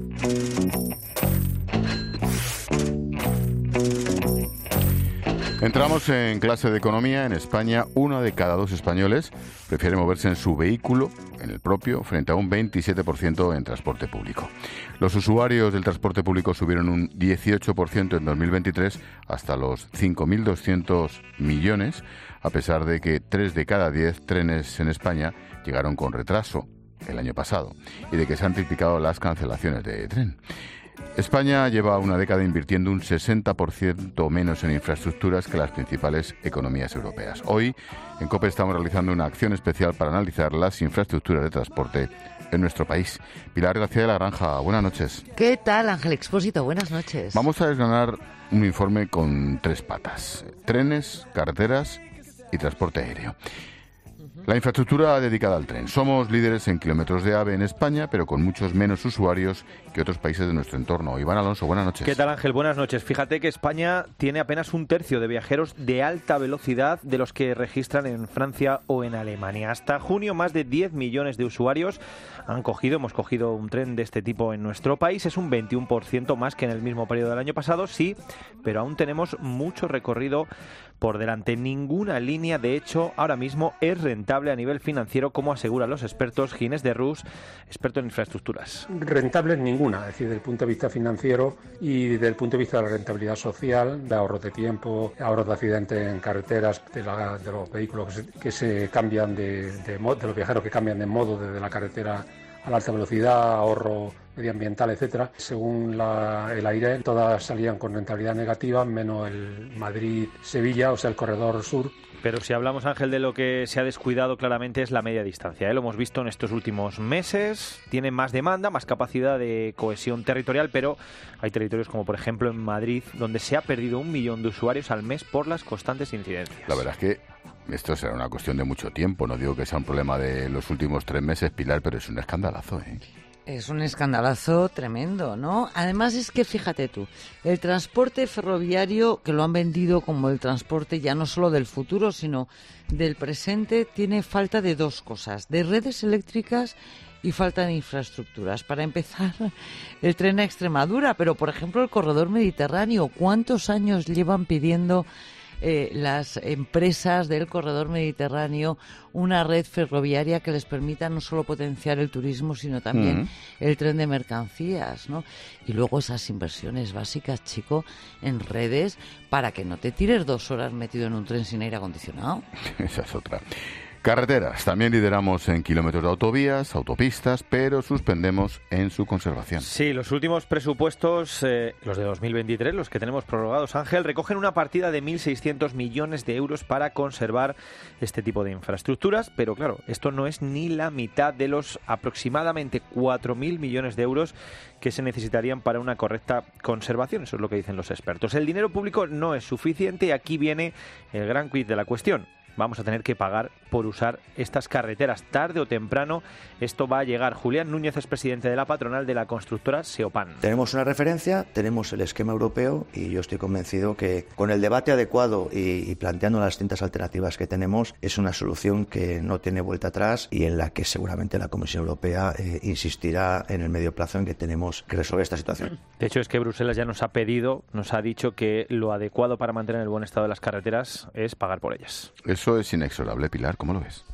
Entramos en clase de economía. En España, uno de cada dos españoles prefiere moverse en su vehículo, en el propio, frente a un veintisiete por ciento en transporte público. Los usuarios del transporte público subieron un dieciocho por ciento en dos mil veintitrés hasta los cinco mil doscientos millones, a pesar de que tres de cada diez trenes en España llegaron con retraso el año pasado y de que se han triplicado las cancelaciones de tren. España lleva una década invirtiendo un sesenta por ciento menos en infraestructuras que las principales economías europeas. Hoy, en COPE estamos realizando una acción especial para analizar las infraestructuras de transporte en nuestro país. Pilar García de la Granja, buenas noches. ¿Qué tal, Ángel Expósito? Buenas noches. Vamos a desgranar un informe con tres patas: trenes, carreteras y transporte aéreo. La infraestructura dedicada al tren. Somos líderes en kilómetros de AVE en España, pero con muchos menos usuarios que otros países de nuestro entorno. Iván Alonso, buenas noches. ¿Qué tal, Ángel? Buenas noches. Fíjate que España tiene apenas un tercio de viajeros de alta velocidad de los que registran en Francia o en Alemania. Hasta junio, más de diez millones de usuarios han cogido, hemos cogido un tren de este tipo en nuestro país. Es un veintiuno por ciento más que en el mismo periodo del año pasado, sí, pero aún tenemos mucho recorrido por delante. Ninguna línea, de hecho, ahora mismo es rentable a nivel financiero, como aseguran los expertos. Ginés de Rus, experto en infraestructuras. Rentable ninguna, es decir, desde el punto de vista financiero y desde el punto de vista de la rentabilidad social, de ahorros de tiempo, ahorros de accidentes en carreteras, de, la, de los vehículos que se, que se cambian de, de, de los viajeros que cambian de modo desde la carretera a la alta velocidad, ahorro medioambiental, etcétera. Según la, el AIRE, todas salían con rentabilidad negativa, menos el Madrid-Sevilla, o sea, el corredor sur. Pero si hablamos, Ángel, de lo que se ha descuidado claramente es la media distancia, ¿eh? Lo hemos visto en estos últimos meses. Tiene más demanda, más capacidad de cohesión territorial, pero hay territorios como, por ejemplo, en Madrid, donde se ha perdido un millón de usuarios al mes por las constantes incidencias. La verdad es que esto será una cuestión de mucho tiempo. No digo que sea un problema de los últimos tres meses, Pilar, pero es un escandalazo, ¿eh? Es un escandalazo tremendo, ¿no? Además es que, fíjate tú, el transporte ferroviario, que lo han vendido como el transporte ya no solo del futuro, sino del presente, tiene falta de dos cosas: de redes eléctricas y falta de infraestructuras. Para empezar, el tren a Extremadura, pero, por ejemplo, el corredor mediterráneo. ¿Cuántos años llevan pidiendo Eh, las empresas del corredor mediterráneo una red ferroviaria que les permita no solo potenciar el turismo, sino también mm. el tren de mercancías, ¿no? Y luego esas inversiones básicas, chico, en redes, para que no te tires dos horas metido en un tren sin aire acondicionado. Esa es otra. Carreteras. También lideramos en kilómetros de autovías, autopistas, pero suspendemos en su conservación. Sí, los últimos presupuestos, eh, los de dos mil veintitrés, los que tenemos prorrogados, Ángel, recogen una partida de mil seiscientos millones de euros para conservar este tipo de infraestructuras, pero claro, esto no es ni la mitad de los aproximadamente cuatro mil millones de euros que se necesitarían para una correcta conservación. Eso es lo que dicen los expertos. El dinero público no es suficiente y aquí viene el gran quid de la cuestión. Vamos a tener que pagar por usar estas carreteras. Tarde o temprano esto va a llegar. Julián Núñez es presidente de la patronal de la constructora Seopan. Tenemos una referencia, tenemos el esquema europeo y yo estoy convencido que con el debate adecuado y, y planteando las distintas alternativas que tenemos, es una solución que no tiene vuelta atrás y en la que seguramente la Comisión Europea eh, insistirá en el medio plazo en que tenemos que resolver esta situación. De hecho, es que Bruselas ya nos ha pedido, nos ha dicho que lo adecuado para mantener el buen estado de las carreteras es pagar por ellas. Eso es inexorable, Pilar, ¿cómo lo ves?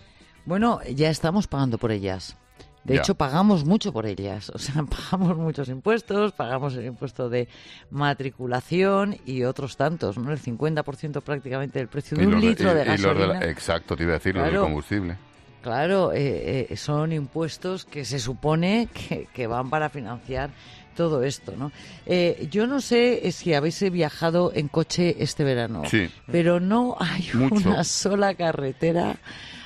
Bueno, ya estamos pagando por ellas. De ya. hecho, pagamos mucho por ellas. O sea, pagamos muchos impuestos, pagamos el impuesto de matriculación y otros tantos, ¿no? El cincuenta por ciento prácticamente del precio de un litro de, de gasolina. Y los de la, exacto, te iba a decir, claro, los del combustible. Claro, eh, eh, son impuestos que se supone que, que van para financiar todo esto, ¿no? Eh, yo no sé si habéis viajado en coche este verano, sí, pero no hay Mucho. una sola carretera,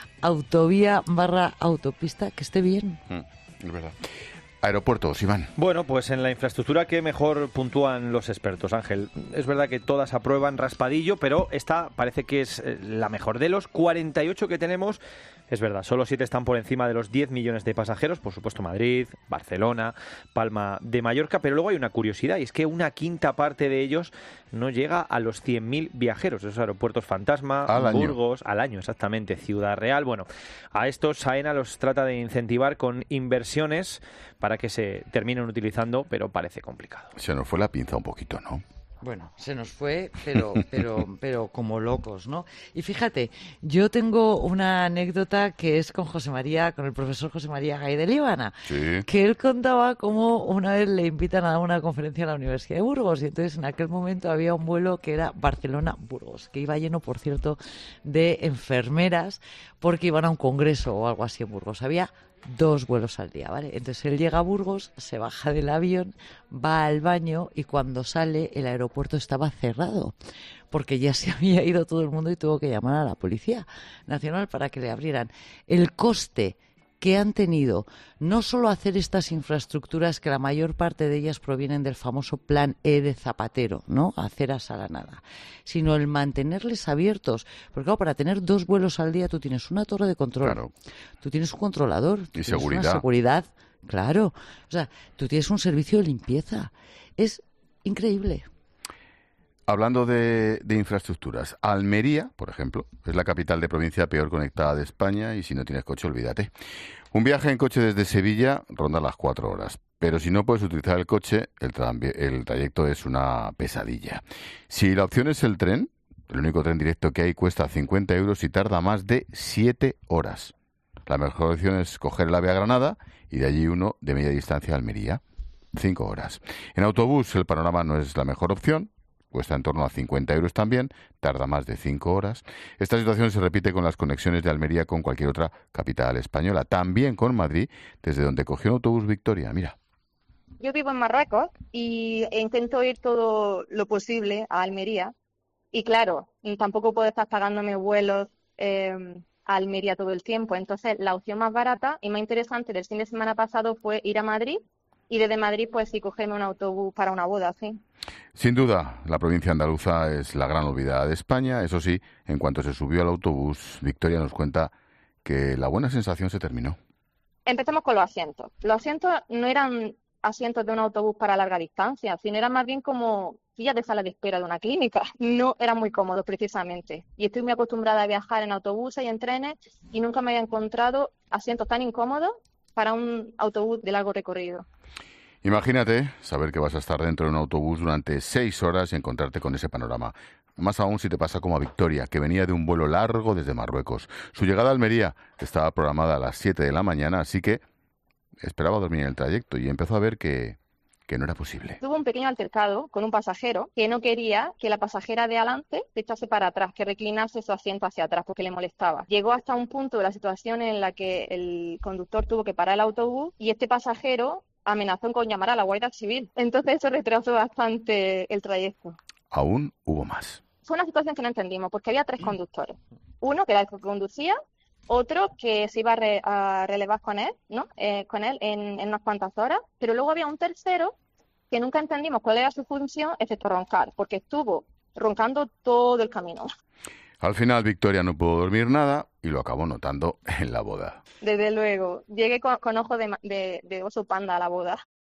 autovía barra autopista que esté bien. Mm, es verdad. Aeropuertos, Iván. Bueno, pues en la infraestructura que mejor puntúan los expertos, Ángel. Es verdad que todas aprueban raspadillo, pero esta parece que es la mejor. De los cuarenta y ocho que tenemos, es verdad, solo siete están por encima de los diez millones de pasajeros, por supuesto Madrid, Barcelona, Palma de Mallorca, pero luego hay una curiosidad y es que una quinta parte de ellos no llega a los cien mil viajeros, esos aeropuertos fantasma, al Burgos, año. al año exactamente, Ciudad Real. Bueno, a estos AENA los trata de incentivar con inversiones para que se terminen utilizando, pero parece complicado. Se nos fue la pinza un poquito, ¿no? Bueno, se nos fue, pero, pero, pero como locos, ¿no? Y fíjate, yo tengo una anécdota que es con José María, con el profesor José María Gay de Líbana, sí. que él contaba cómo una vez le invitan a una conferencia a la Universidad de Burgos y entonces en aquel momento había un vuelo que era Barcelona-Burgos, que iba lleno, por cierto, de enfermeras porque iban a un congreso o algo así en Burgos. Había dos vuelos al día, ¿vale? Entonces él llega a Burgos, se baja del avión, va al baño y cuando sale el aeropuerto estaba cerrado porque ya se había ido todo el mundo y tuvo que llamar a la Policía Nacional para que le abrieran. El coste que han tenido no solo hacer estas infraestructuras, que la mayor parte de ellas provienen del famoso plan E de Zapatero, ¿no? Aceras a la nada, sino el mantenerles abiertos. Porque claro, para tener dos vuelos al día tú tienes una torre de control, claro. Tú tienes un controlador, tú y tienes seguridad. una seguridad, claro. O sea, tú tienes un servicio de limpieza. Es increíble. Hablando de, de infraestructuras, Almería, por ejemplo, es la capital de provincia peor conectada de España y si no tienes coche, olvídate. Un viaje en coche desde Sevilla ronda las cuatro horas, pero si no puedes utilizar el coche, el, tra el trayecto es una pesadilla. Si la opción es el tren, el único tren directo que hay cuesta cincuenta euros y tarda más de siete horas. La mejor opción es coger el AVE a Granada y de allí uno de media distancia a Almería, cinco horas. En autobús el panorama no es la mejor opción. Cuesta en torno a cincuenta euros también, tarda más de cinco horas. Esta situación se repite con las conexiones de Almería con cualquier otra capital española, también con Madrid, desde donde cogió un autobús Victoria. Mira. Yo vivo en Marruecos y intento ir todo lo posible a Almería. Y claro, tampoco puedo estar pagándome vuelos eh, a Almería todo el tiempo. Entonces, la opción más barata y más interesante del fin de semana pasado fue ir a Madrid. Y desde Madrid, pues sí, cogerme un autobús para una boda, sí. Sin duda, la provincia andaluza es la gran olvidada de España. Eso sí, en cuanto se subió al autobús, Victoria nos cuenta que la buena sensación se terminó. Empecemos con los asientos. Los asientos no eran asientos de un autobús para larga distancia, sino eran más bien como sillas de sala de espera de una clínica. No eran muy cómodos, precisamente. Y estoy muy acostumbrada a viajar en autobuses y en trenes y nunca me había encontrado asientos tan incómodos para un autobús de largo recorrido. Imagínate saber que vas a estar dentro de un autobús durante seis horas y encontrarte con ese panorama. Más aún si te pasa como a Victoria, que venía de un vuelo largo desde Marruecos. Su llegada a Almería estaba programada a las siete de la mañana, así que esperaba dormir en el trayecto y empezó a ver que, que no era posible. Tuvo un pequeño altercado con un pasajero que no quería que la pasajera de adelante se echase para atrás, que reclinase su asiento hacia atrás porque le molestaba. Llegó hasta un punto de la situación en la que el conductor tuvo que parar el autobús y este pasajero amenazó con llamar a la Guardia Civil. Entonces eso retrasó bastante el trayecto. Aún hubo más. Fue una situación que no entendimos porque había tres conductores. Uno que era el que conducía, otro que se iba a, re, a relevar con él, ¿no? Eh, con él en, en unas cuantas horas, pero luego había un tercero que nunca entendimos cuál era su función, excepto roncar, porque estuvo roncando todo el camino. Al final Victoria no pudo dormir nada y lo acabó notando en la boda. Desde luego, llegué con, con ojo de, de, de oso panda a la boda.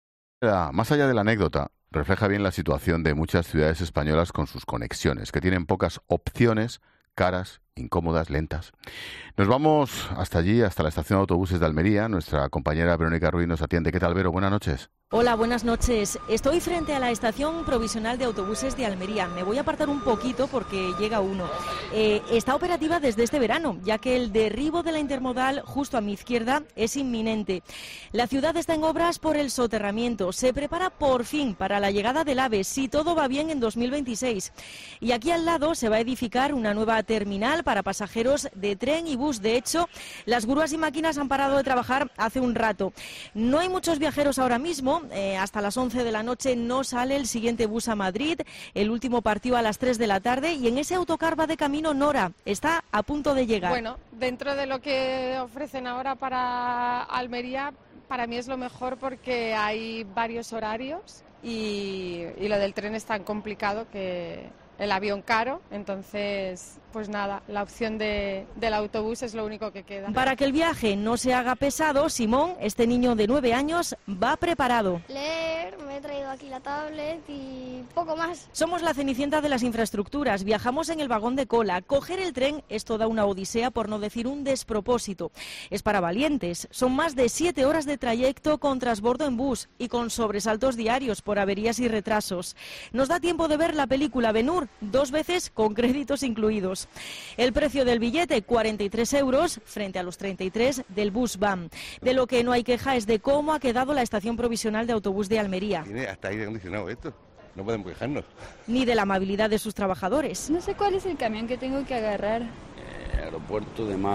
Más allá de la anécdota, refleja bien la situación de muchas ciudades españolas con sus conexiones, que tienen pocas opciones, caras, incómodas, lentas. Nos vamos hasta allí, hasta la estación de autobuses de Almería. Nuestra compañera Verónica Ruiz nos atiende. ¿Qué tal, Vero? Buenas noches. Hola, buenas noches. Estoy frente a la estación provisional de autobuses de Almería. Me voy a apartar un poquito porque llega uno. Eh, está operativa desde este verano, ya que el derribo de la intermodal justo a mi izquierda es inminente. La ciudad está en obras por el soterramiento. Se prepara por fin para la llegada del AVE, si todo va bien, en dos mil veintiséis. Y aquí al lado se va a edificar una nueva terminal para pasajeros de tren y bus. De hecho, las grúas y máquinas han parado de trabajar hace un rato. No hay muchos viajeros ahora mismo. Eh, hasta las once de la noche no sale el siguiente bus a Madrid. El último partió a las tres de la tarde y en ese autocar va de camino Nora. Está a punto de llegar. Bueno, dentro de lo que ofrecen ahora para Almería, para mí es lo mejor porque hay varios horarios y, y lo del tren es tan complicado que el avión caro, entonces pues nada, la opción de, del autobús es lo único que queda. Para que el viaje no se haga pesado, Simón, este niño de nueve años, va preparado. Leer, me he traído aquí la tablet y poco más. Somos la Cenicienta de las infraestructuras, viajamos en el vagón de cola. Coger el tren es toda una odisea, por no decir un despropósito. Es para valientes, son más de siete horas de trayecto con transbordo en bus y con sobresaltos diarios por averías y retrasos. Nos da tiempo de ver la película Ben-Hur, dos veces con créditos incluidos. El precio del billete, cuarenta y tres euros, frente a los treinta y tres del bus V A M. De lo que no hay queja es de cómo ha quedado la estación provisional de autobús de Almería. Tiene hasta aire acondicionado esto, no podemos quejarnos. Ni de la amabilidad de sus trabajadores. No sé cuál es el camión que tengo que agarrar. Eh, aeropuerto de Málaga.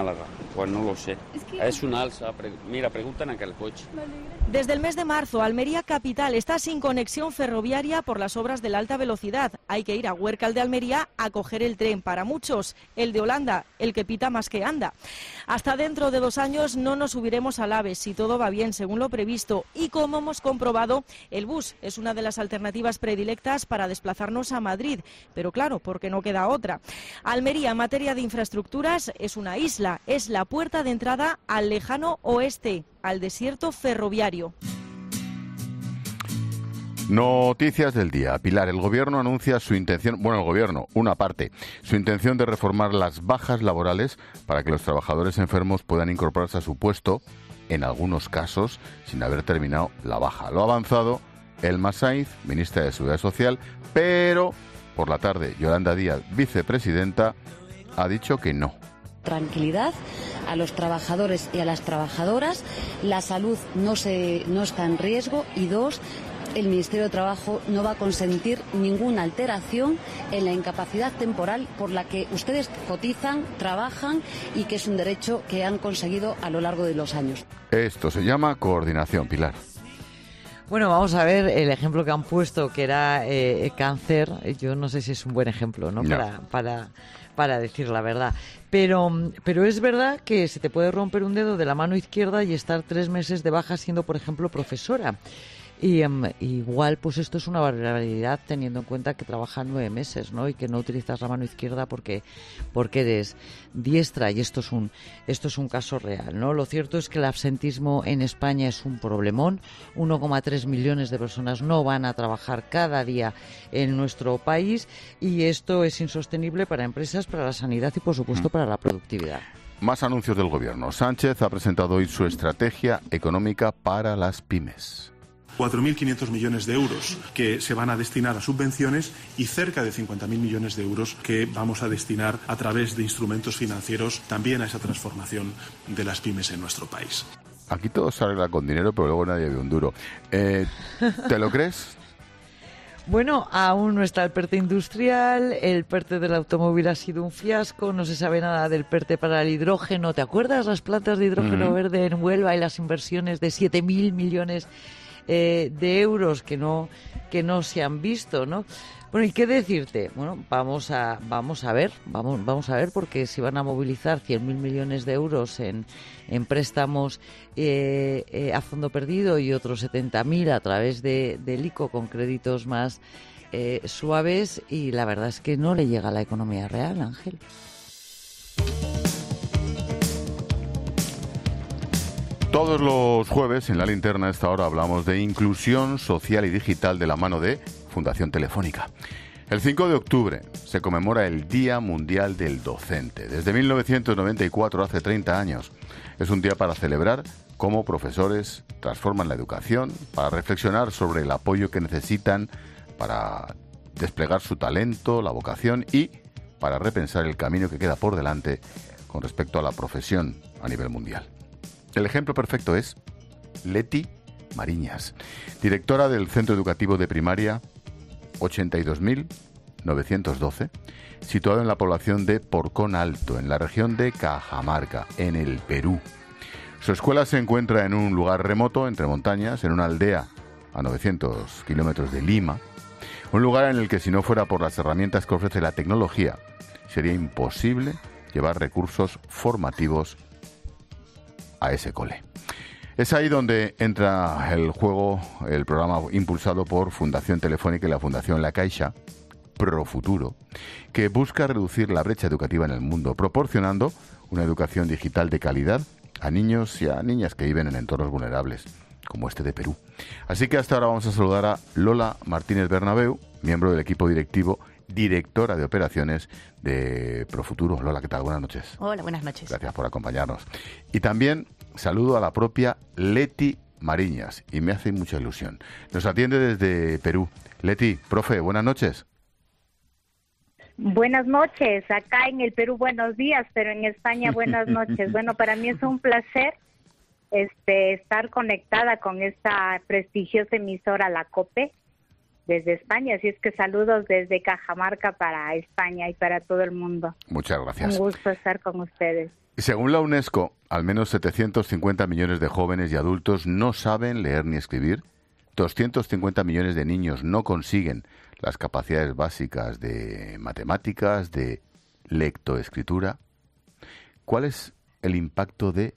Pues no lo sé. Es, que... es una alza. Mira, preguntan a aquel coche. Desde el mes de marzo, Almería Capital está sin conexión ferroviaria por las obras de la alta velocidad. Hay que ir a Huércal de Almería a coger el tren. Para muchos, el de Holanda, el que pita más que anda. Hasta dentro de dos años no nos subiremos al AVE, si todo va bien, según lo previsto. Y como hemos comprobado, el bus es una de las alternativas predilectas para desplazarnos a Madrid. Pero claro, porque no queda otra. Almería, en materia de infraestructuras, es una isla. Es la puerta de entrada al lejano oeste, al desierto ferroviario. Noticias del día. Pilar, el Gobierno anuncia su intención, bueno, el Gobierno, una parte, su intención de reformar las bajas laborales para que los trabajadores enfermos puedan incorporarse a su puesto, en algunos casos, sin haber terminado la baja. Lo ha avanzado Elma Sainz, ministra de Seguridad Social, pero por la tarde Yolanda Díaz, vicepresidenta, ha dicho que no. Tranquilidad a los trabajadores y a las trabajadoras, la salud no, se, no está en riesgo y dos, el Ministerio de Trabajo no va a consentir ninguna alteración en la incapacidad temporal por la que ustedes cotizan, trabajan y que es un derecho que han conseguido a lo largo de los años. Esto se llama coordinación, Pilar. Bueno, vamos a ver el ejemplo que han puesto, que era eh, cáncer. Yo no sé si es un buen ejemplo, ¿no? no. Para, para, para decir la verdad. Pero, pero es verdad que se te puede romper un dedo de la mano izquierda y estar tres meses de baja siendo, por ejemplo, profesora. Y um, igual, pues esto es una barbaridad teniendo en cuenta que trabajas nueve meses, ¿no? Y que no utilizas la mano izquierda porque porque eres diestra y esto es un esto es un caso real, ¿no? Lo cierto es que el absentismo en España es un problemón. uno coma tres millones de personas no van a trabajar cada día en nuestro país y esto es insostenible para empresas, para la sanidad y, por supuesto, para la productividad. Más anuncios del Gobierno. Sánchez ha presentado hoy su estrategia económica para las pymes. cuatro mil quinientos millones de euros que se van a destinar a subvenciones y cerca de cincuenta mil millones de euros que vamos a destinar a través de instrumentos financieros también a esa transformación de las pymes en nuestro país. Aquí todo se arregla con dinero, pero luego nadie ve un duro. Eh, ¿Te lo crees? Bueno, aún no está el PERTE industrial, el PERTE del automóvil ha sido un fiasco, no se sabe nada del PERTE para el hidrógeno. ¿Te acuerdas las plantas de hidrógeno uh-huh. verde en Huelva y las inversiones de siete mil millones Eh, de euros que no que no se han visto, ¿no? Bueno, ¿y qué decirte? Bueno, vamos a vamos a ver, vamos vamos a ver porque si van a movilizar cien mil millones de euros en en préstamos eh, eh, a fondo perdido y otros setenta mil a través de del I C O con créditos más eh, suaves, y la verdad es que no le llega a la economía real, Ángel. Todos los jueves en La Linterna a esta hora hablamos de inclusión social y digital de la mano de Fundación Telefónica. El cinco de octubre se conmemora el Día Mundial del Docente. Desde mil novecientos noventa y cuatro, hace treinta años, es un día para celebrar cómo profesores transforman la educación, para reflexionar sobre el apoyo que necesitan para desplegar su talento, la vocación y para repensar el camino que queda por delante con respecto a la profesión a nivel mundial. El ejemplo perfecto es Leti Mariñas, directora del Centro Educativo de Primaria ochenta y dos mil novecientos doce, situado en la población de Porcón Alto, en la región de Cajamarca, en el Perú. Su escuela se encuentra en un lugar remoto, entre montañas, en una aldea a novecientos kilómetros de Lima, un lugar en el que, si no fuera por las herramientas que ofrece la tecnología, sería imposible llevar recursos formativos a ese cole. Es ahí donde entra el juego el programa impulsado por Fundación Telefónica y la Fundación La Caixa, Profuturo, que busca reducir la brecha educativa en el mundo, proporcionando una educación digital de calidad a niños y a niñas que viven en entornos vulnerables, como este de Perú. Así que hasta ahora vamos a saludar a Lola Martínez Bernabeu, miembro del equipo directivo, directora de operaciones de Profuturo. Lola, ¿qué tal? Buenas noches. Hola, buenas noches. Gracias por acompañarnos. Y también saludo a la propia Leti Mariñas, y me hace mucha ilusión. Nos atiende desde Perú. Leti, profe, buenas noches. Buenas noches. Acá en el Perú buenos días, pero en España buenas noches. Bueno, para mí es un placer este estar conectada con esta prestigiosa emisora, la COPE. desde España. Así es que saludos desde Cajamarca para España y para todo el mundo. Muchas gracias. Un gusto estar con ustedes. Según la UNESCO, al menos setecientos cincuenta millones de jóvenes y adultos no saben leer ni escribir. doscientos cincuenta millones de niños no consiguen las capacidades básicas de matemáticas, de lectoescritura. ¿Cuál es el impacto de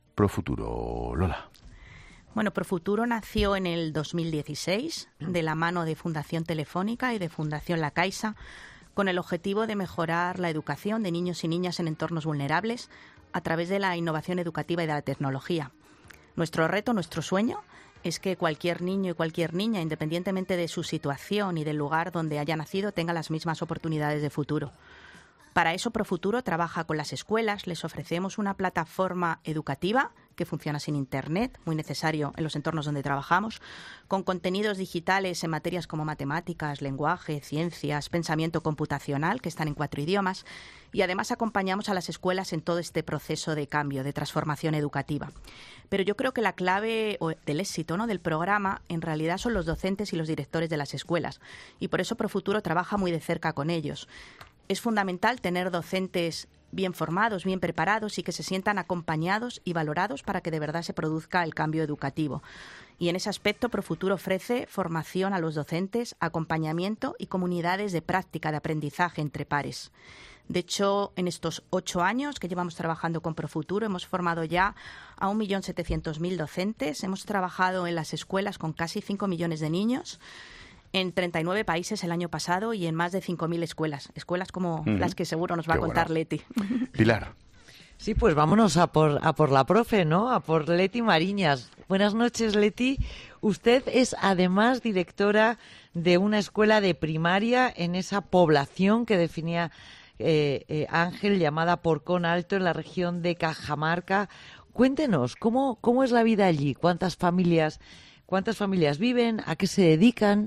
Profuturo, Lola? Bueno, Profuturo nació en el dos mil dieciséis de la mano de Fundación Telefónica y de Fundación La Caixa, con el objetivo de mejorar la educación de niños y niñas en entornos vulnerables a través de la innovación educativa y de la tecnología. Nuestro reto, nuestro sueño, es que cualquier niño y cualquier niña, independientemente de su situación y del lugar donde haya nacido, tenga las mismas oportunidades de futuro. Para eso, Profuturo trabaja con las escuelas, les ofrecemos una plataforma educativa que funciona sin Internet, muy necesario en los entornos donde trabajamos, con contenidos digitales en materias como matemáticas, lenguaje, ciencias, pensamiento computacional, que están en cuatro idiomas, y además acompañamos a las escuelas en todo este proceso de cambio, de transformación educativa. Pero yo creo que la clave del éxito, ¿no?, del programa en realidad son los docentes y los directores de las escuelas, y por eso Profuturo trabaja muy de cerca con ellos. Es fundamental tener docentes bien formados, bien preparados y que se sientan acompañados y valorados para que de verdad se produzca el cambio educativo. Y en ese aspecto, Profuturo ofrece formación a los docentes, acompañamiento y comunidades de práctica, de aprendizaje entre pares. De hecho, en estos ocho años que llevamos trabajando con Profuturo, hemos formado ya a un millón setecientos mil docentes, hemos trabajado en las escuelas con casi cinco millones de niños, en treinta y nueve países el año pasado y en más de cinco mil escuelas. Escuelas como uh-huh. las que seguro nos va Qué a contar bueno. Leti. Pilar. Sí, pues vámonos a por, a por la profe, ¿no? A por Leti Mariñas. Buenas noches, Leti. Usted es además directora de una escuela de primaria en esa población que definía eh, eh, Ángel, llamada Porcón Alto, en la región de Cajamarca. Cuéntenos, ¿cómo, cómo es la vida allí? ¿Cuántas familias, cuántas familias viven? ¿A qué se dedican?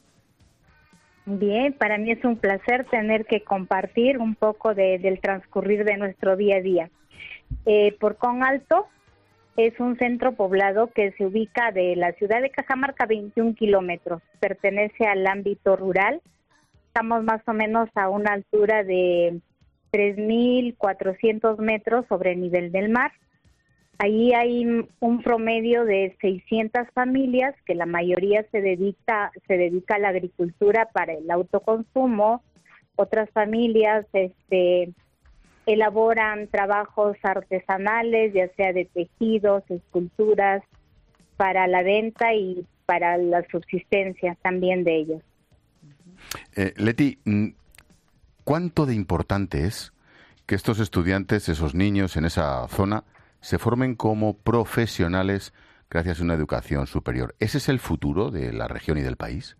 Bien, para mí es un placer tener que compartir un poco de, del transcurrir de nuestro día a día. Eh, Porcón Alto es un centro poblado que se ubica de la ciudad de Cajamarca a veintiún kilómetros. Pertenece al ámbito rural. Estamos más o menos a una altura de tres mil cuatrocientos metros sobre el nivel del mar. Ahí hay un promedio de seiscientas familias, que la mayoría se dedica, se dedica a la agricultura para el autoconsumo. Otras familias este, elaboran trabajos artesanales, ya sea de tejidos, esculturas, para la venta y para la subsistencia también de ellos. Eh, Leti, ¿cuánto de importante es que estos estudiantes, esos niños en esa zona, se formen como profesionales gracias a una educación superior? ¿Ese es el futuro de la región y del país?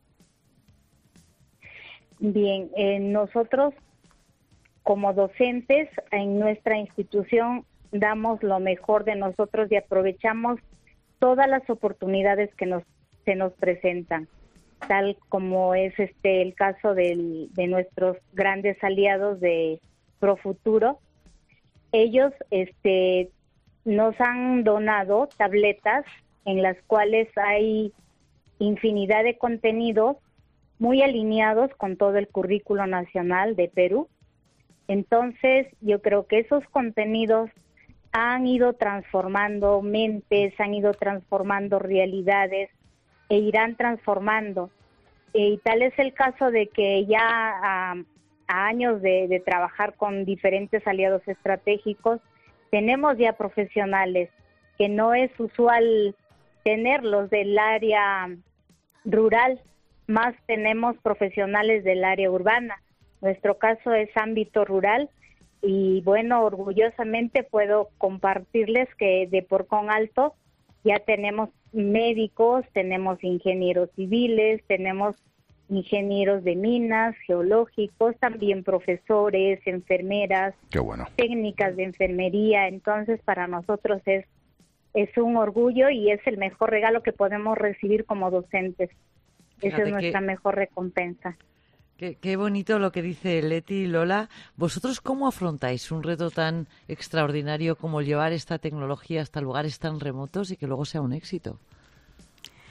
Bien, eh, nosotros como docentes en nuestra institución damos lo mejor de nosotros y aprovechamos todas las oportunidades que nos se nos presentan, tal como es este el caso del, de nuestros grandes aliados de Profuturo. Ellos este nos han donado tabletas en las cuales hay infinidad de contenidos muy alineados con todo el currículo nacional de Perú. Entonces, yo creo que esos contenidos han ido transformando mentes, han ido transformando realidades e irán transformando. Y tal es el caso de que ya a, a años de, de trabajar con diferentes aliados estratégicos, tenemos ya profesionales que no es usual tenerlos del área rural, más tenemos profesionales del área urbana. Nuestro caso es ámbito rural y bueno, orgullosamente puedo compartirles que de Porcón Alto ya tenemos médicos, tenemos ingenieros civiles, tenemos ingenieros de minas, geológicos, también profesores, enfermeras, Qué bueno. técnicas de enfermería. Entonces, para nosotros es, es un orgullo y es el mejor regalo que podemos recibir como docentes. Fíjate Esa es nuestra que, mejor recompensa. Qué, qué bonito lo que dice Leti y Lola. ¿Vosotros cómo afrontáis un reto tan extraordinario como llevar esta tecnología hasta lugares tan remotos y que luego sea un éxito?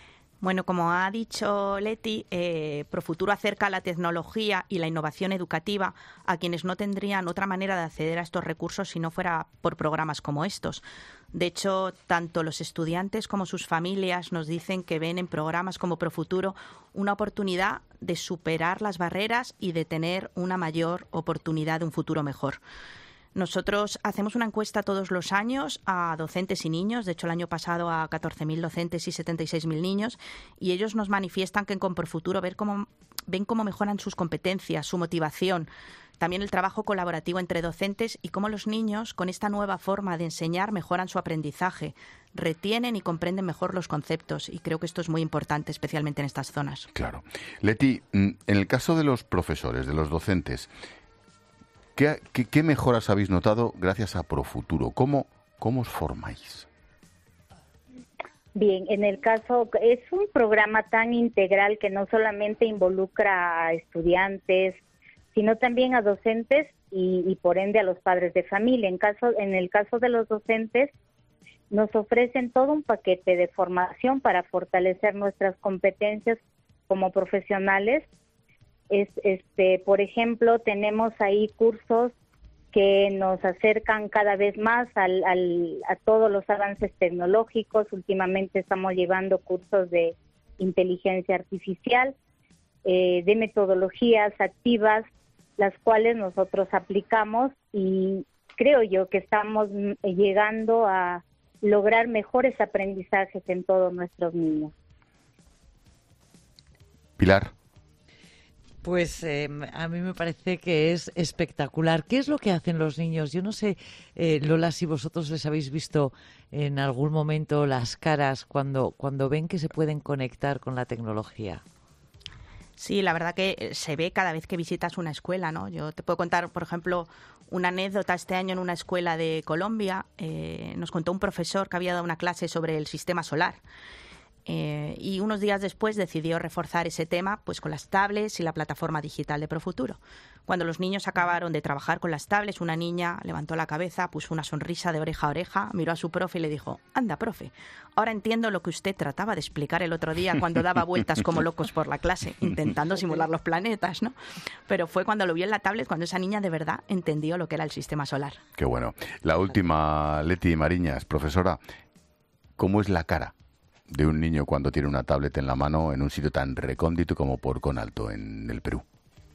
Bueno, como ha dicho Leti, eh, Profuturo acerca la tecnología y la innovación educativa a quienes no tendrían otra manera de acceder a estos recursos si no fuera por programas como estos. De hecho, tanto los estudiantes como sus familias nos dicen que ven en programas como Profuturo una oportunidad de superar las barreras y de tener una mayor oportunidad de un futuro mejor. Nosotros hacemos una encuesta todos los años a docentes y niños, de hecho el año pasado a catorce mil docentes y setenta y seis mil niños, y ellos nos manifiestan que con Profuturo ven cómo, ven cómo mejoran sus competencias, su motivación, también el trabajo colaborativo entre docentes y cómo los niños con esta nueva forma de enseñar mejoran su aprendizaje, retienen y comprenden mejor los conceptos, y creo que esto es muy importante, especialmente en estas zonas. Claro. Leti, en el caso de los profesores, de los docentes, ¿Qué, qué, ¿Qué mejoras habéis notado gracias a Profuturo? ¿Cómo, cómo os formáis? Bien, en el caso, es un programa tan integral que no solamente involucra a estudiantes, sino también a docentes y, y por ende a los padres de familia. En, caso, en el caso de los docentes, nos ofrecen todo un paquete de formación para fortalecer nuestras competencias como profesionales. Es, este, por ejemplo, tenemos ahí cursos que nos acercan cada vez más al, al, a todos los avances tecnológicos. Últimamente estamos llevando cursos de inteligencia artificial, eh, de metodologías activas, las cuales nosotros aplicamos, y creo yo que estamos llegando a lograr mejores aprendizajes en todos nuestros niños. Pilar. Pues eh, a mí me parece que es espectacular. ¿Qué es lo que hacen los niños? Yo no sé, eh, Lola, si vosotros les habéis visto en algún momento las caras cuando, cuando ven que se pueden conectar con la tecnología. Sí, la verdad que se ve cada vez que visitas una escuela, ¿no? Yo te puedo contar, por ejemplo, una anécdota. Este año en una escuela de Colombia eh, nos contó un profesor que había dado una clase sobre el sistema solar. Eh, y unos días después decidió reforzar ese tema pues con las tablets y la plataforma digital de Profuturo. Cuando los niños acabaron de trabajar con las tablets, una niña levantó la cabeza, puso una sonrisa de oreja a oreja, miró a su profe y le dijo: anda, profe, ahora entiendo lo que usted trataba de explicar el otro día cuando daba vueltas como locos por la clase, intentando simular los planetas, ¿no? Pero fue cuando lo vio en la tablet cuando esa niña de verdad entendió lo que era el sistema solar. Qué bueno. La última, Leti Mariñas, profesora, ¿cómo es la cara de un niño cuando tiene una tablet en la mano en un sitio tan recóndito como Porcón Alto, en el Perú?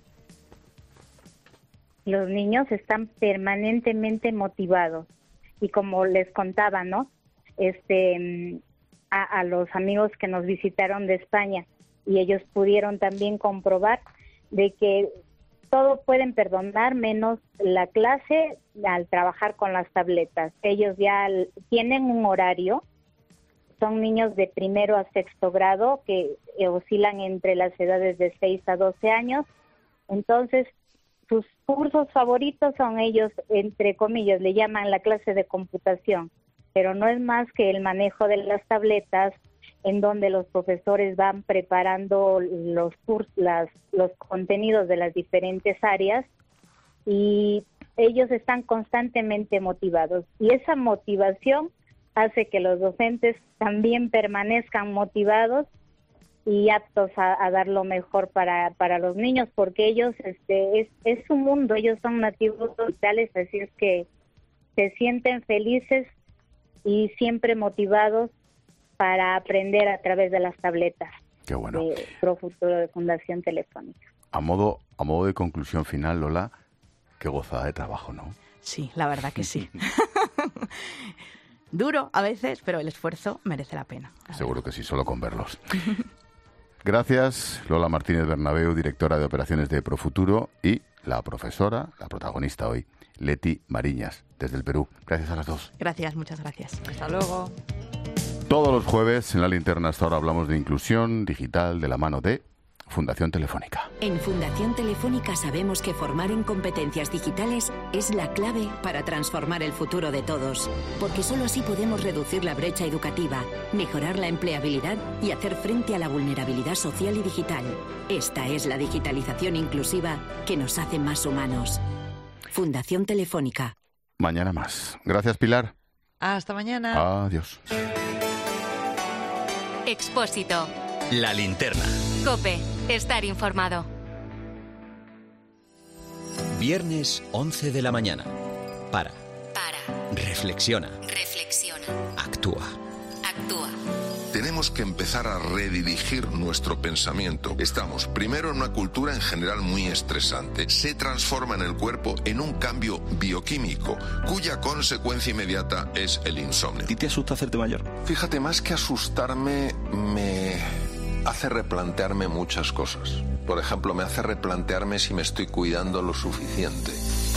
Los niños están permanentemente motivados, y como les contaba, ¿no? Este, a, a los amigos que nos visitaron de España, y ellos pudieron también comprobar de que todo pueden perdonar menos la clase al trabajar con las tabletas. Ellos ya tienen un horario. Son niños de primero a sexto grado que oscilan entre las edades de seis a doce años. Entonces, sus cursos favoritos son ellos, entre comillas, le llaman la clase de computación, pero no es más que el manejo de las tabletas, en donde los profesores van preparando los cursos, las, los contenidos de las diferentes áreas, y ellos están constantemente motivados. Y esa motivación hace que los docentes también permanezcan motivados y aptos a, a dar lo mejor para, para los niños, porque ellos, este, es, es su mundo, ellos son nativos digitales, así es que se sienten felices y siempre motivados para aprender a través de las tabletas. Qué bueno. De Profuturo, de Fundación Telefónica. A modo, a modo de conclusión final, Lola, qué gozada de trabajo, ¿no? Sí, la verdad que sí. Duro a veces, pero el esfuerzo merece la pena. Seguro que sí, solo con verlos. Gracias, Lola Martínez Bernabeu, directora de operaciones de Profuturo, y la profesora, la protagonista hoy, Leti Mariñas, desde el Perú. Gracias a las dos. Gracias, muchas gracias. Hasta luego. Todos los jueves en La Linterna hasta ahora hablamos de inclusión digital de la mano de Fundación Telefónica. En Fundación Telefónica sabemos que formar en competencias digitales es la clave para transformar el futuro de todos, porque solo así podemos reducir la brecha educativa, mejorar la empleabilidad y hacer frente a la vulnerabilidad social y digital. Esta es la digitalización inclusiva que nos hace más humanos. Fundación Telefónica. Mañana más. Gracias, Pilar. Hasta mañana. Adiós. Expósito. La linterna. COPE. Estar informado. Viernes once de la mañana. Para. Para. Reflexiona. Reflexiona. Actúa. Actúa. Tenemos que empezar a redirigir nuestro pensamiento. Estamos primero en una cultura en general muy estresante. Se transforma en el cuerpo en un cambio bioquímico, cuya consecuencia inmediata es el insomnio. ¿Y te asusta hacerte mayor? Fíjate, más que asustarme, me hace replantearme muchas cosas. Por ejemplo, me hace replantearme si me estoy cuidando lo suficiente.